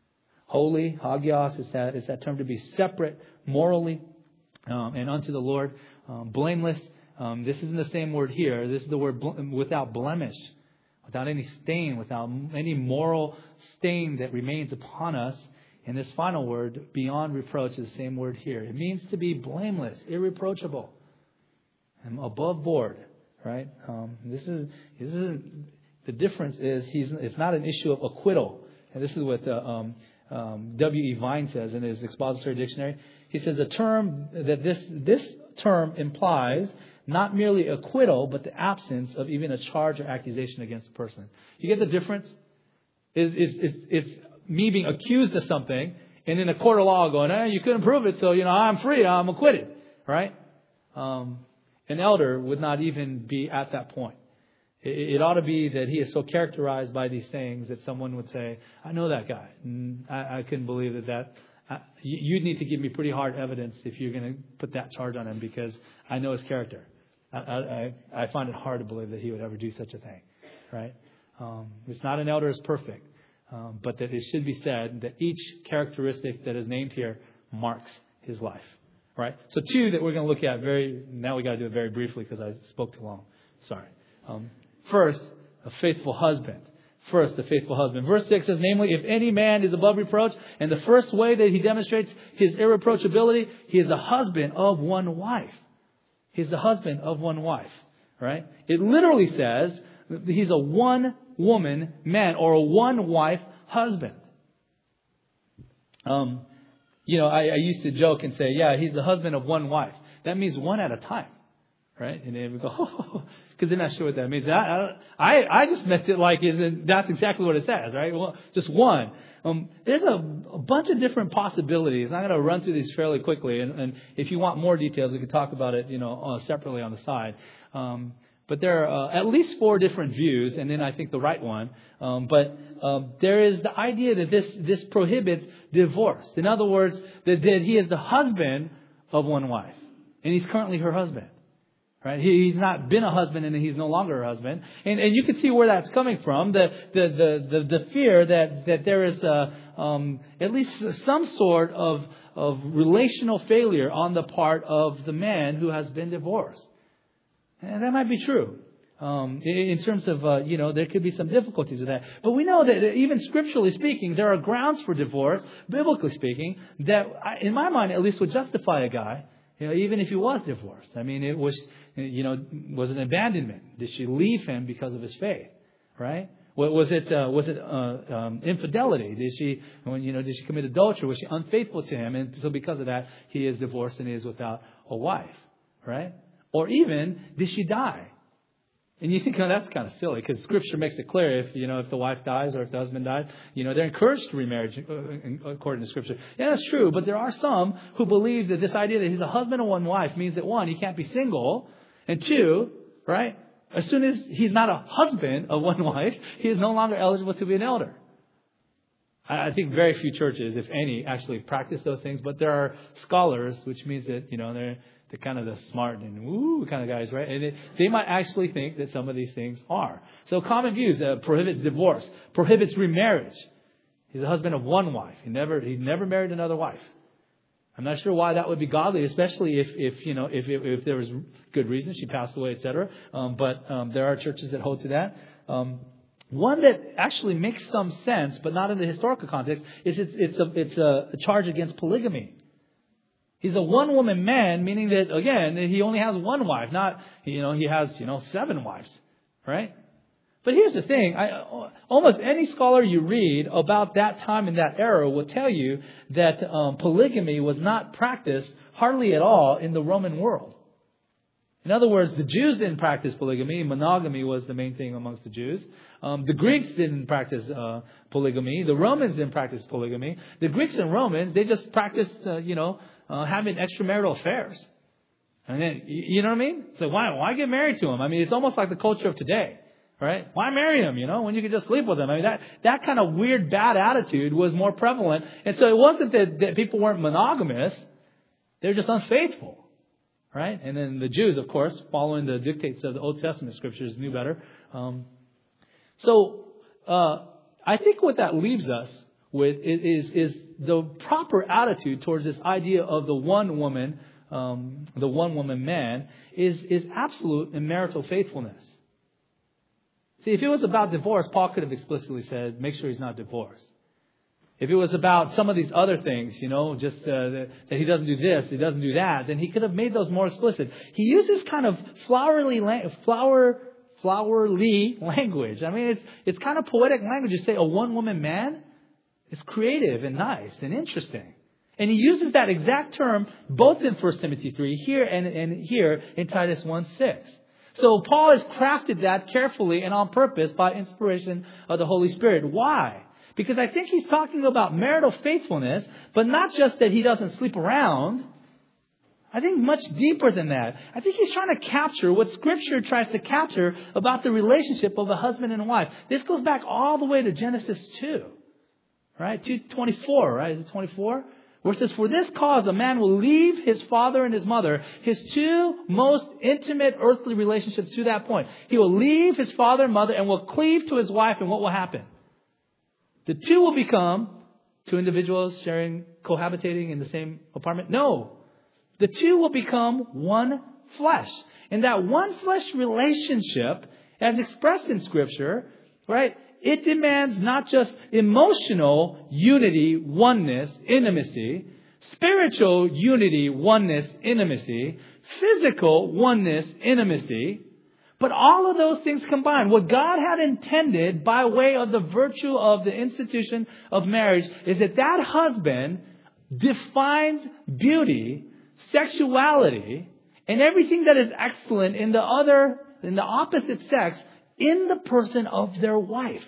Speaker 1: Holy, hagios, is that, is that term to be separate morally um, and unto the Lord. Um, blameless, um, this isn't the same word here. This is the word bl- without blemish, without any stain, without any moral stain that remains upon us. And this final word, beyond reproach, is the same word here. It means to be blameless, irreproachable, and above board, right? Um, this is this is the difference is he's it's not an issue of acquittal, and this is what uh, um, um, W E Vine says in his expository dictionary. He says a term that this this term implies not merely acquittal, but the absence of even a charge or accusation against the person. You get the difference? Is it's, it's, it's me being accused of something, and in a court of law going, eh, you couldn't prove it, so you know I'm free, I'm acquitted, right? Um, an elder would not even be at that point. It, it ought to be that he is so characterized by these things that someone would say, I know that guy. And I, I couldn't believe that that. I, you'd need to give me pretty hard evidence if you're going to put that charge on him, because I know his character. I, I, I find it hard to believe that he would ever do such a thing, right? Um, it's not an elder is perfect, um, but that it should be said that each characteristic that is named here marks his life, right? So two that we're going to look at very, now we got to do it very briefly because I spoke too long. Sorry. Um, first, a faithful husband. first the faithful husband. Verse six says, namely, if any man is above reproach, and the first way that he demonstrates his irreproachability, he is the husband of one wife. He's the husband of one wife, right? It literally says he's a one-woman man or a one-wife husband. Um, you know, I, I used to joke and say, yeah, he's the husband of one wife. That means one at a time, right? And then we go, oh, because they're not sure what that means. I, I, I just meant it like, isn't that's exactly what it says, right? Well, just one. Um, there's a, a bunch of different possibilities. I'm going to run through these fairly quickly, and, and if you want more details, we can talk about it, you know, uh, separately on the side. Um, but there are uh, at least four different views, and then I think the right one. Um, but um, there is the idea that this this prohibits divorce. In other words, that, that he is the husband of one wife, and he's currently her husband. Right? He, he's not been a husband and he's no longer her husband. And, and you can see where that's coming from. The, the, the, the, the fear that, that there is a, um, at least some sort of, of relational failure on the part of the man who has been divorced. And that might be true. Um, in, in terms of, uh, you know, there could be some difficulties with that. But we know that even scripturally speaking, there are grounds for divorce, biblically speaking, that in my mind at least would justify a guy. You know, even if he was divorced. I mean, it was, you know, was an abandonment. Did she leave him because of his faith? Right? Was it, uh, was it, uh, um, infidelity? Did she, you know, did she commit adultery? Was she unfaithful to him? And so because of that, he is divorced and he is without a wife. Right? Or even, did she die? And you think, oh, that's kind of silly because Scripture makes it clear if, you know, if the wife dies or if the husband dies, you know, they're encouraged to remarriage according to Scripture. Yeah, that's true. But there are some who believe that this idea that he's a husband of one wife means that one, he can't be single. And two, right, as soon as he's not a husband of one wife, he is no longer eligible to be an elder. I think very few churches, if any, actually practice those things. But there are scholars, which means that, you know, they're They're kind of the smart and woo kind of guys, right? And it, they might actually think that some of these things are. So common views, uh, prohibits divorce, prohibits remarriage. He's a husband of one wife. He never, he never married another wife. I'm not sure why that would be godly, especially if, if you know, if, if, if there was good reason, she passed away, et cetera. Um, but um, there are churches that hold to that. Um, one that actually makes some sense, but not in the historical context, is it's, it's, a, it's a charge against polygamy. He's a one-woman man, meaning that, again, he only has one wife, not, you know, he has, you know, seven wives, right? But here's the thing. I, almost any scholar you read about that time and that era will tell you that um, polygamy was not practiced hardly at all in the Roman world. In other words, the Jews didn't practice polygamy. Monogamy was the main thing amongst the Jews. Um, the Greeks didn't practice uh, polygamy. The Romans didn't practice polygamy. The Greeks and Romans, they just practiced, uh, you know, uh, having extramarital affairs. And then, you know what I mean? So why why get married to him? I mean, it's almost like the culture of today, right? Why marry him, you know, when you could just sleep with him? I mean, that, that kind of weird, bad attitude was more prevalent. And so it wasn't that, that people weren't monogamous. They're just unfaithful. Right? And then the Jews, of course, following the dictates of the Old Testament scriptures, knew better. Um, so uh, I think what that leaves us with is, is the proper attitude towards this idea of the one woman, um, the one woman man, is, is absolute in marital faithfulness. See, if it was about divorce, Paul could have explicitly said, make sure he's not divorced. If it was about some of these other things, you know, just uh, that, that he doesn't do this, he doesn't do that, then he could have made those more explicit. He uses kind of flowery, flower, flowery language. I mean, it's it's kind of poetic language. You say a one-woman man. It's creative and nice and interesting. And he uses that exact term both in First Timothy three here and, and here in Titus one six. So Paul has crafted that carefully and on purpose by inspiration of the Holy Spirit. Why? Because I think he's talking about marital faithfulness, but not just that he doesn't sleep around. I think much deeper than that. I think he's trying to capture what Scripture tries to capture about the relationship of a husband and a wife. This goes back all the way to Genesis two, right? two twenty-four, right? Is it twenty-four? Where it says, for this cause a man will leave his father and his mother, his two most intimate earthly relationships to that point. He will leave his father and mother and will cleave to his wife, and what will happen? The two will become two individuals sharing, cohabitating in the same apartment. No. The two will become one flesh. And that one flesh relationship, as expressed in Scripture, right, it demands not just emotional unity, oneness, intimacy, spiritual unity, oneness, intimacy, physical oneness, intimacy, but all of those things combined. What God had intended by way of the virtue of the institution of marriage is that that husband defines beauty, sexuality, and everything that is excellent in the other, in the opposite sex, in the person of their wife.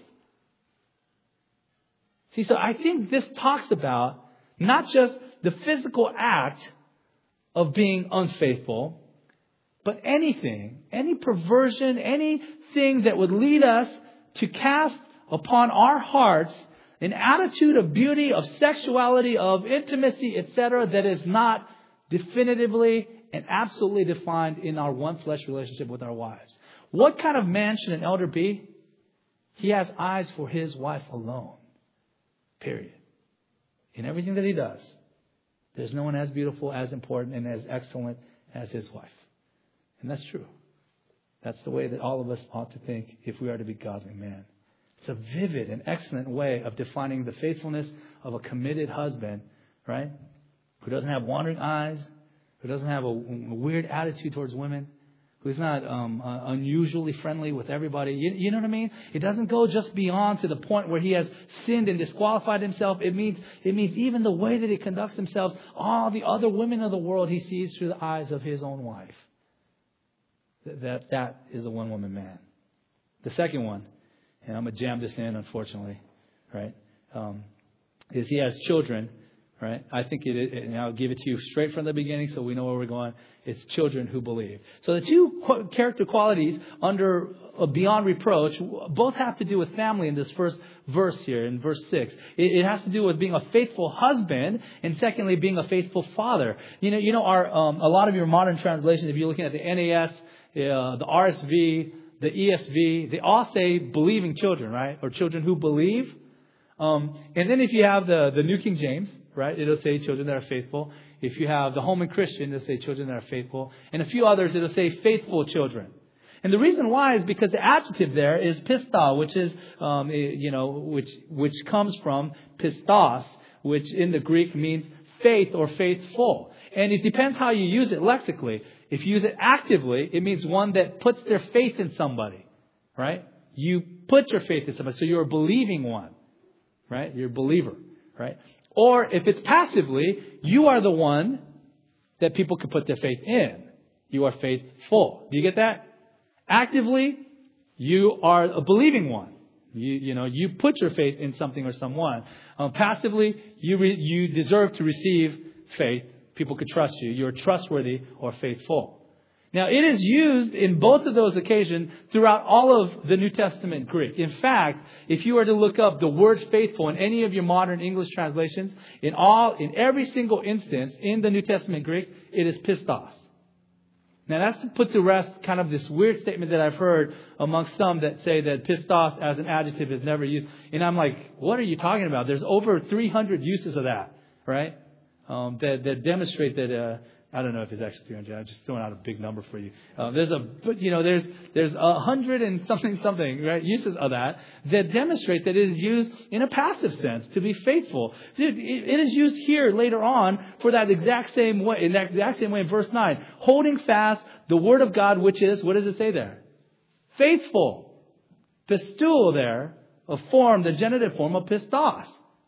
Speaker 1: See, so I think this talks about not just the physical act of being unfaithful, but anything, any perversion, anything that would lead us to cast upon our hearts an attitude of beauty, of sexuality, of intimacy, et cetera, that is not definitively and absolutely defined in our one flesh relationship with our wives. What kind of man should an elder be? He has eyes for his wife alone. Period. In everything that he does, there's no one as beautiful, as important, and as excellent as his wife. And that's true. That's the way that all of us ought to think if we are to be godly men. It's a vivid and excellent way of defining the faithfulness of a committed husband, right? Who doesn't have wandering eyes, who doesn't have a, a weird attitude towards women, who's not um, uh, unusually friendly with everybody. You, you know what I mean? It doesn't go just beyond to the point where he has sinned and disqualified himself. It means it means even the way that he conducts himself, all the other women of the world he sees through the eyes of his own wife. That that is a one-woman man. The second one, and I'm going to jam this in, unfortunately, right, um, is he has children, right? I think it is, and I'll give it to you straight from the beginning so we know where we're going. It's children who believe. So the two qu- character qualities under uh, beyond reproach both have to do with family in this first verse here, in verse six. It, it has to do with being a faithful husband, and secondly, being a faithful father. You know, you know, our um, a lot of your modern translations, if you're looking at the N A S, uh, the R S V, the E S V, they all say believing children, right? Or children who believe. Um, and then if you have the, the New King James, right, it'll say children that are faithful. If you have the Holman Christian, it'll say children that are faithful. And a few others, it'll say faithful children. And the reason why is because the adjective there is pistos, which is, um, you know, which which comes from pistos, which in the Greek means faith or faithful. And it depends how you use it lexically. If you use it actively, it means one that puts their faith in somebody, right? You put your faith in somebody, so you're a believing one, right? You're a believer, right? Or if it's passively, you are the one that people can put their faith in. You are faithful. Do you get that? Actively, you are a believing one. You, you know, you put your faith in something or someone. Um, passively, you re, you deserve to receive faith. People could trust you. You're trustworthy or faithful. Now, it is used in both of those occasions throughout all of the New Testament Greek. In fact, if you were to look up the word faithful in any of your modern English translations, in all, in every single instance in the New Testament Greek, it is pistos. Now, that's to put to rest kind of this weird statement that I've heard amongst some that say that pistos as an adjective is never used. And I'm like, what are you talking about? There's over three hundred uses of that, right? Um, that, that demonstrate that, uh, I don't know if it's actually three hundred. I'm just throwing out a big number for you. Uh, there's a, but you know, there's there's a hundred and something something right uses of that that demonstrate that it is used in a passive sense to be faithful. It, it is used here later on for that exact same way, in that exact same way in verse nine, holding fast the word of God, which is, what does it say there? Faithful. Pistuo there, a form, the genitive form of pistos.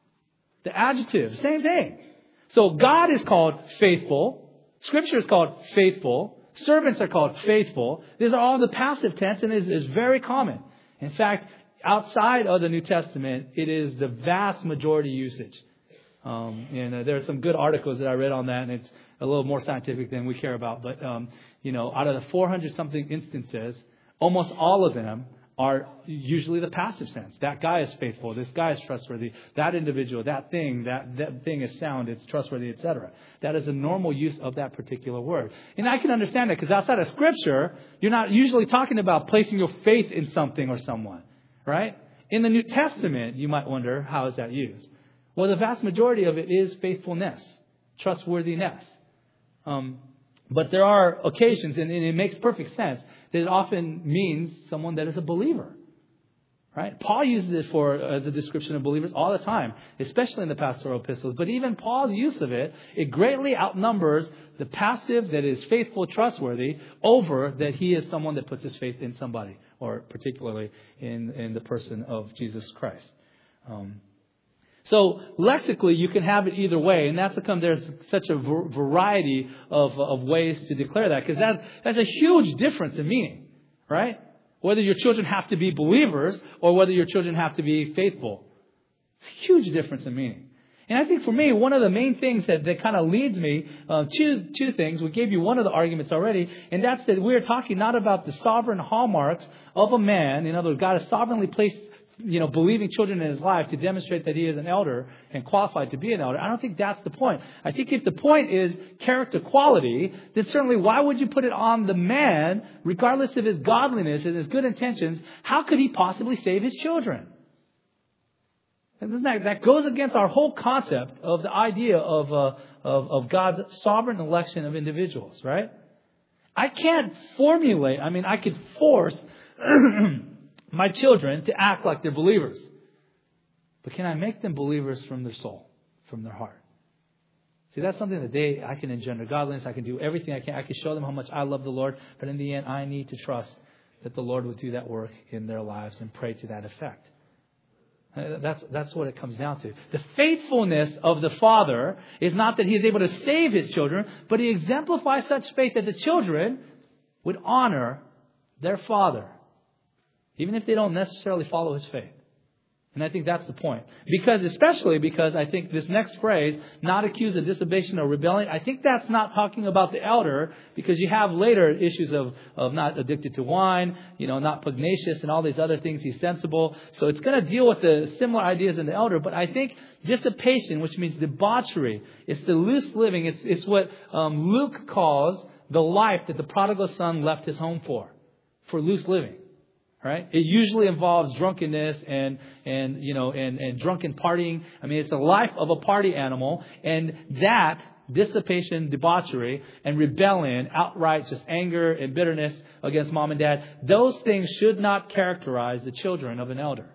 Speaker 1: The adjective, same thing. So God is called faithful. Scripture is called faithful. Servants are called faithful. These are all the passive tense, and it is very common. In fact, outside of the New Testament, it is the vast majority usage. Um, and uh, there are some good articles that I read on that, and it's a little more scientific than we care about. But, um, you know, out of the four hundred something instances, almost all of them are usually the passive sense. That guy is faithful. This guy is trustworthy. That individual, that thing, that, that thing is sound. It's trustworthy, et cetera. That is a normal use of that particular word. And I can understand that because outside of Scripture, you're not usually talking about placing your faith in something or someone, right? In the New Testament, you might wonder, how is that used? Well, the vast majority of it is faithfulness, trustworthiness. Um, but there are occasions, and, and it makes perfect sense, that it often means someone that is a believer,
Speaker 2: Right? Paul uses it for as a description of believers all the time, especially in the pastoral epistles. But even Paul's use of it, it greatly outnumbers the passive that is faithful, trustworthy, over that he is someone that puts his faith in somebody, or particularly in, in the person of Jesus Christ. Um, so lexically, you can have it either way, and that's because there's such a variety of, of ways to declare that, because that, that's a huge difference in meaning, right? Whether your children have to be believers or whether your children have to be faithful. It's a huge difference in meaning. And I think for me, one of the main things that, that kind of leads me uh, to two things. We gave you one of the arguments already, and that's that we're talking not about the sovereign hallmarks of a man. In other words, God has sovereignly placed, you know, believing children in his life to demonstrate that he is an elder and qualified to be an elder. I don't think that's the point. I think if the point is character quality, then certainly why would you put it on the man, regardless of his godliness and his good intentions? How could he possibly save his children? And that, that goes against our whole concept of the idea of, uh, of, of God's sovereign election of individuals, right? I can't formulate, I mean, I could force my children to act like they're believers. But can I make them believers from their soul, from their heart? See, that's something that they, I can engender godliness. I can do everything I can. I can show them how much I love the Lord. But in the end, I need to trust that the Lord would do that work in their lives and pray to that effect. That's, that's what it comes down to. The faithfulness of the Father is not that he is able to save his children, but he exemplifies such faith that the children would honor their Father, even if they don't necessarily follow his faith. And I think that's the point. Because, especially because I think this next phrase, not accused of dissipation or rebellion, I think that's not talking about the elder, because you have later issues of, of not addicted to wine, you know, not pugnacious and all these other things. He's sensible. So it's going to deal with the similar ideas in the elder. But I think dissipation, which means debauchery, it's the loose living. It's, it's what um, Luke calls the life that the prodigal son left his home for, for loose living. Right? It usually involves drunkenness and, and, you know, and, and drunken partying. I mean, it's the life of a party animal, and that dissipation, debauchery, and rebellion, outright just anger and bitterness against mom and dad, those things should not characterize the children of an elder.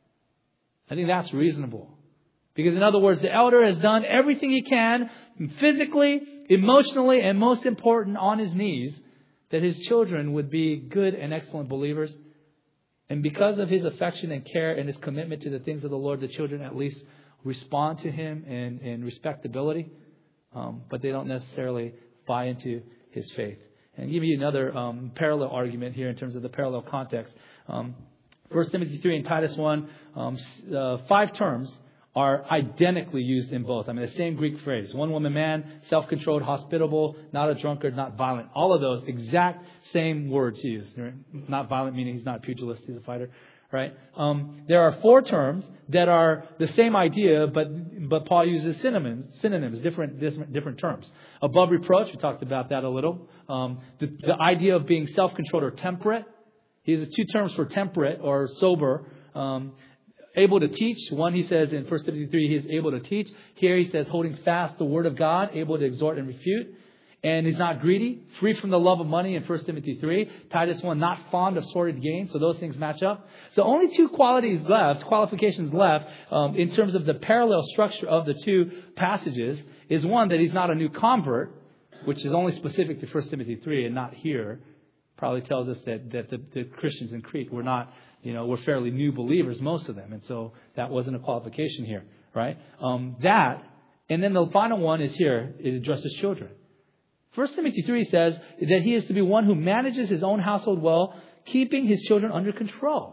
Speaker 2: I think that's reasonable. Because in other words, the elder has done everything he can physically, emotionally, and most important, on his knees, that his children would be good and excellent believers. And because of his affection and care and his commitment to the things of the Lord, the children at least respond to him in, in respectability. Um, but they don't necessarily buy into his faith. And I'll give you another um, parallel argument here in terms of the parallel context. Um, First Timothy three and Titus one, um, uh, five terms are identically used in both. I mean, the same Greek phrase. One woman man, self-controlled, hospitable, not a drunkard, not violent. All of those exact same words used. Right? Not violent meaning he's not a pugilist, he's a fighter. Right? Um, there are four terms that are the same idea, but but Paul uses synonyms, synonyms, different different, different terms. Above reproach, we talked about that a little. Um, the, the idea of being self-controlled or temperate. He uses two terms for temperate or sober. Um, Able to teach. One, he says in First Timothy three, he is able to teach. Here he says holding fast the word of God, able to exhort and refute. And he's not greedy, free from the love of money in First Timothy three. Titus one, not fond of sordid gain. So those things match up. So only two qualities left, qualifications left um, in terms of the parallel structure of the two passages is one, that he's not a new convert, which is only specific to First Timothy three and not here. Probably tells us that, that the, the Christians in Crete were not You know, we're fairly new believers, most of them. And so that wasn't a qualification here, right? Um, that, and then the final one is here, it addresses children. First Timothy three says that he is to be one who manages his own household well, keeping his children under control.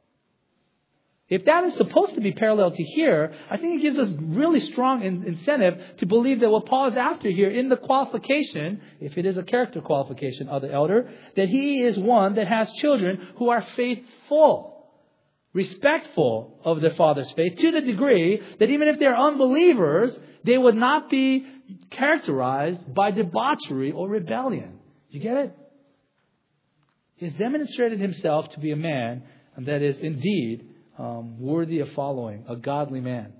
Speaker 2: If that is supposed to be parallel to here, I think it gives us really strong in- incentive to believe that what Paul is after here in the qualification, if it is a character qualification of the elder, that he is one that has children who are faithful, respectful of their father's faith, to the degree that even if they're unbelievers, they would not be characterized by debauchery or rebellion. You get it? He has demonstrated himself to be a man that is indeed Um, worthy of following, a godly man.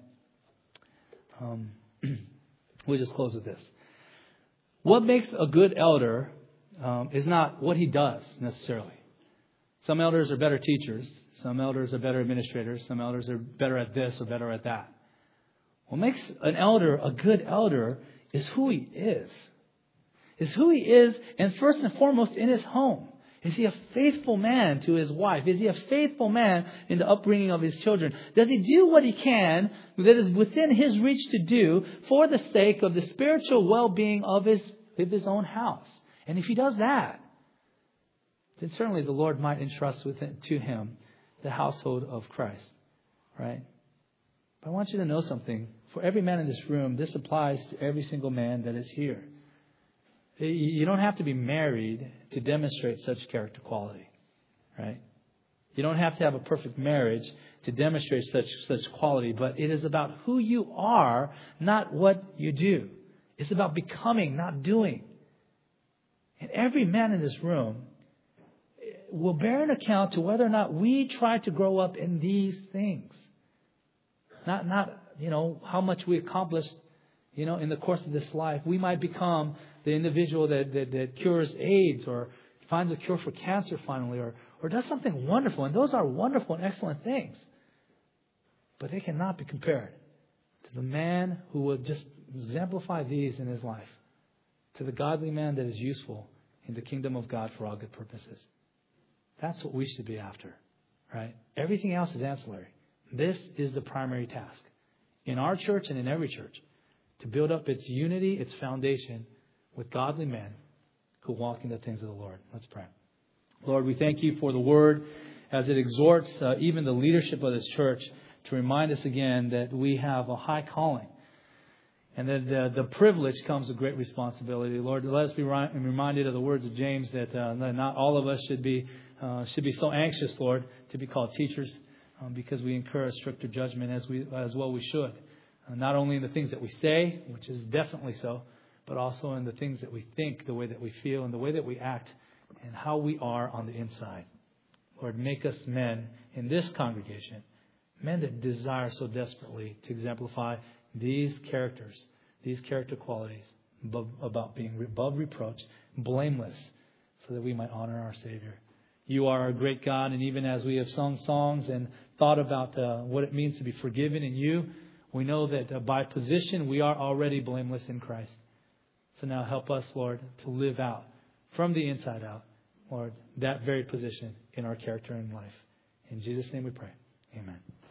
Speaker 2: Um, we'll just close with this. What makes a good elder um, is not what he does necessarily. Some elders are better teachers. Some elders are better administrators. Some elders are better at this or better at that. What makes an elder a good elder is who he is. Is who he is, and first and foremost in his home. Is he a faithful man to his wife? Is he a faithful man in the upbringing of his children? Does he do what he can that is within his reach to do for the sake of the spiritual well-being of his, of his own house? And if he does that, then certainly the Lord might entrust within, to him the household of Christ. Right? But I want you to know something. For every man in this room, this applies to every single man that is here. You don't have to be married to demonstrate such character quality, right? You don't have to have a perfect marriage to demonstrate such such quality, but it is about who you are, not what you do. It's about becoming, not doing. And every man in this room will bear an account to whether or not we try to grow up in these things. Not, not you know, how much we accomplished, you know, in the course of this life. We might become the individual that, that, that cures AIDS or finds a cure for cancer finally or, or does something wonderful. And those are wonderful and excellent things. But they cannot be compared to the man who will just exemplify these in his life. To the godly man that is useful in the kingdom of God for all good purposes. That's what we should be after. Right? Everything else is ancillary. This is the primary task. In our church and in every church. To build up its unity, its foundation with godly men who walk in the things of the Lord. Let's pray. Lord, we thank you for the word as it exhorts uh, even the leadership of this church to remind us again that we have a high calling and that the, the privilege comes with great responsibility. Lord, let us be ri- reminded of the words of James that, uh, that not all of us should be uh, should be so anxious, Lord, to be called teachers um, because we incur a stricter judgment as we as well we should. Uh, not only in the things that we say, which is definitely so, but also in the things that we think, the way that we feel, and the way that we act, and how we are on the inside. Lord, make us men in this congregation, men that desire so desperately to exemplify these characters, these character qualities above, about being above reproach, blameless, so that we might honor our Savior. You are a great God, and even as we have sung songs and thought about uh, what it means to be forgiven in you, we know that uh, by position we are already blameless in Christ. So now help us, Lord, to live out from the inside out, Lord, that very position in our character and life. In Jesus' name we pray. Amen.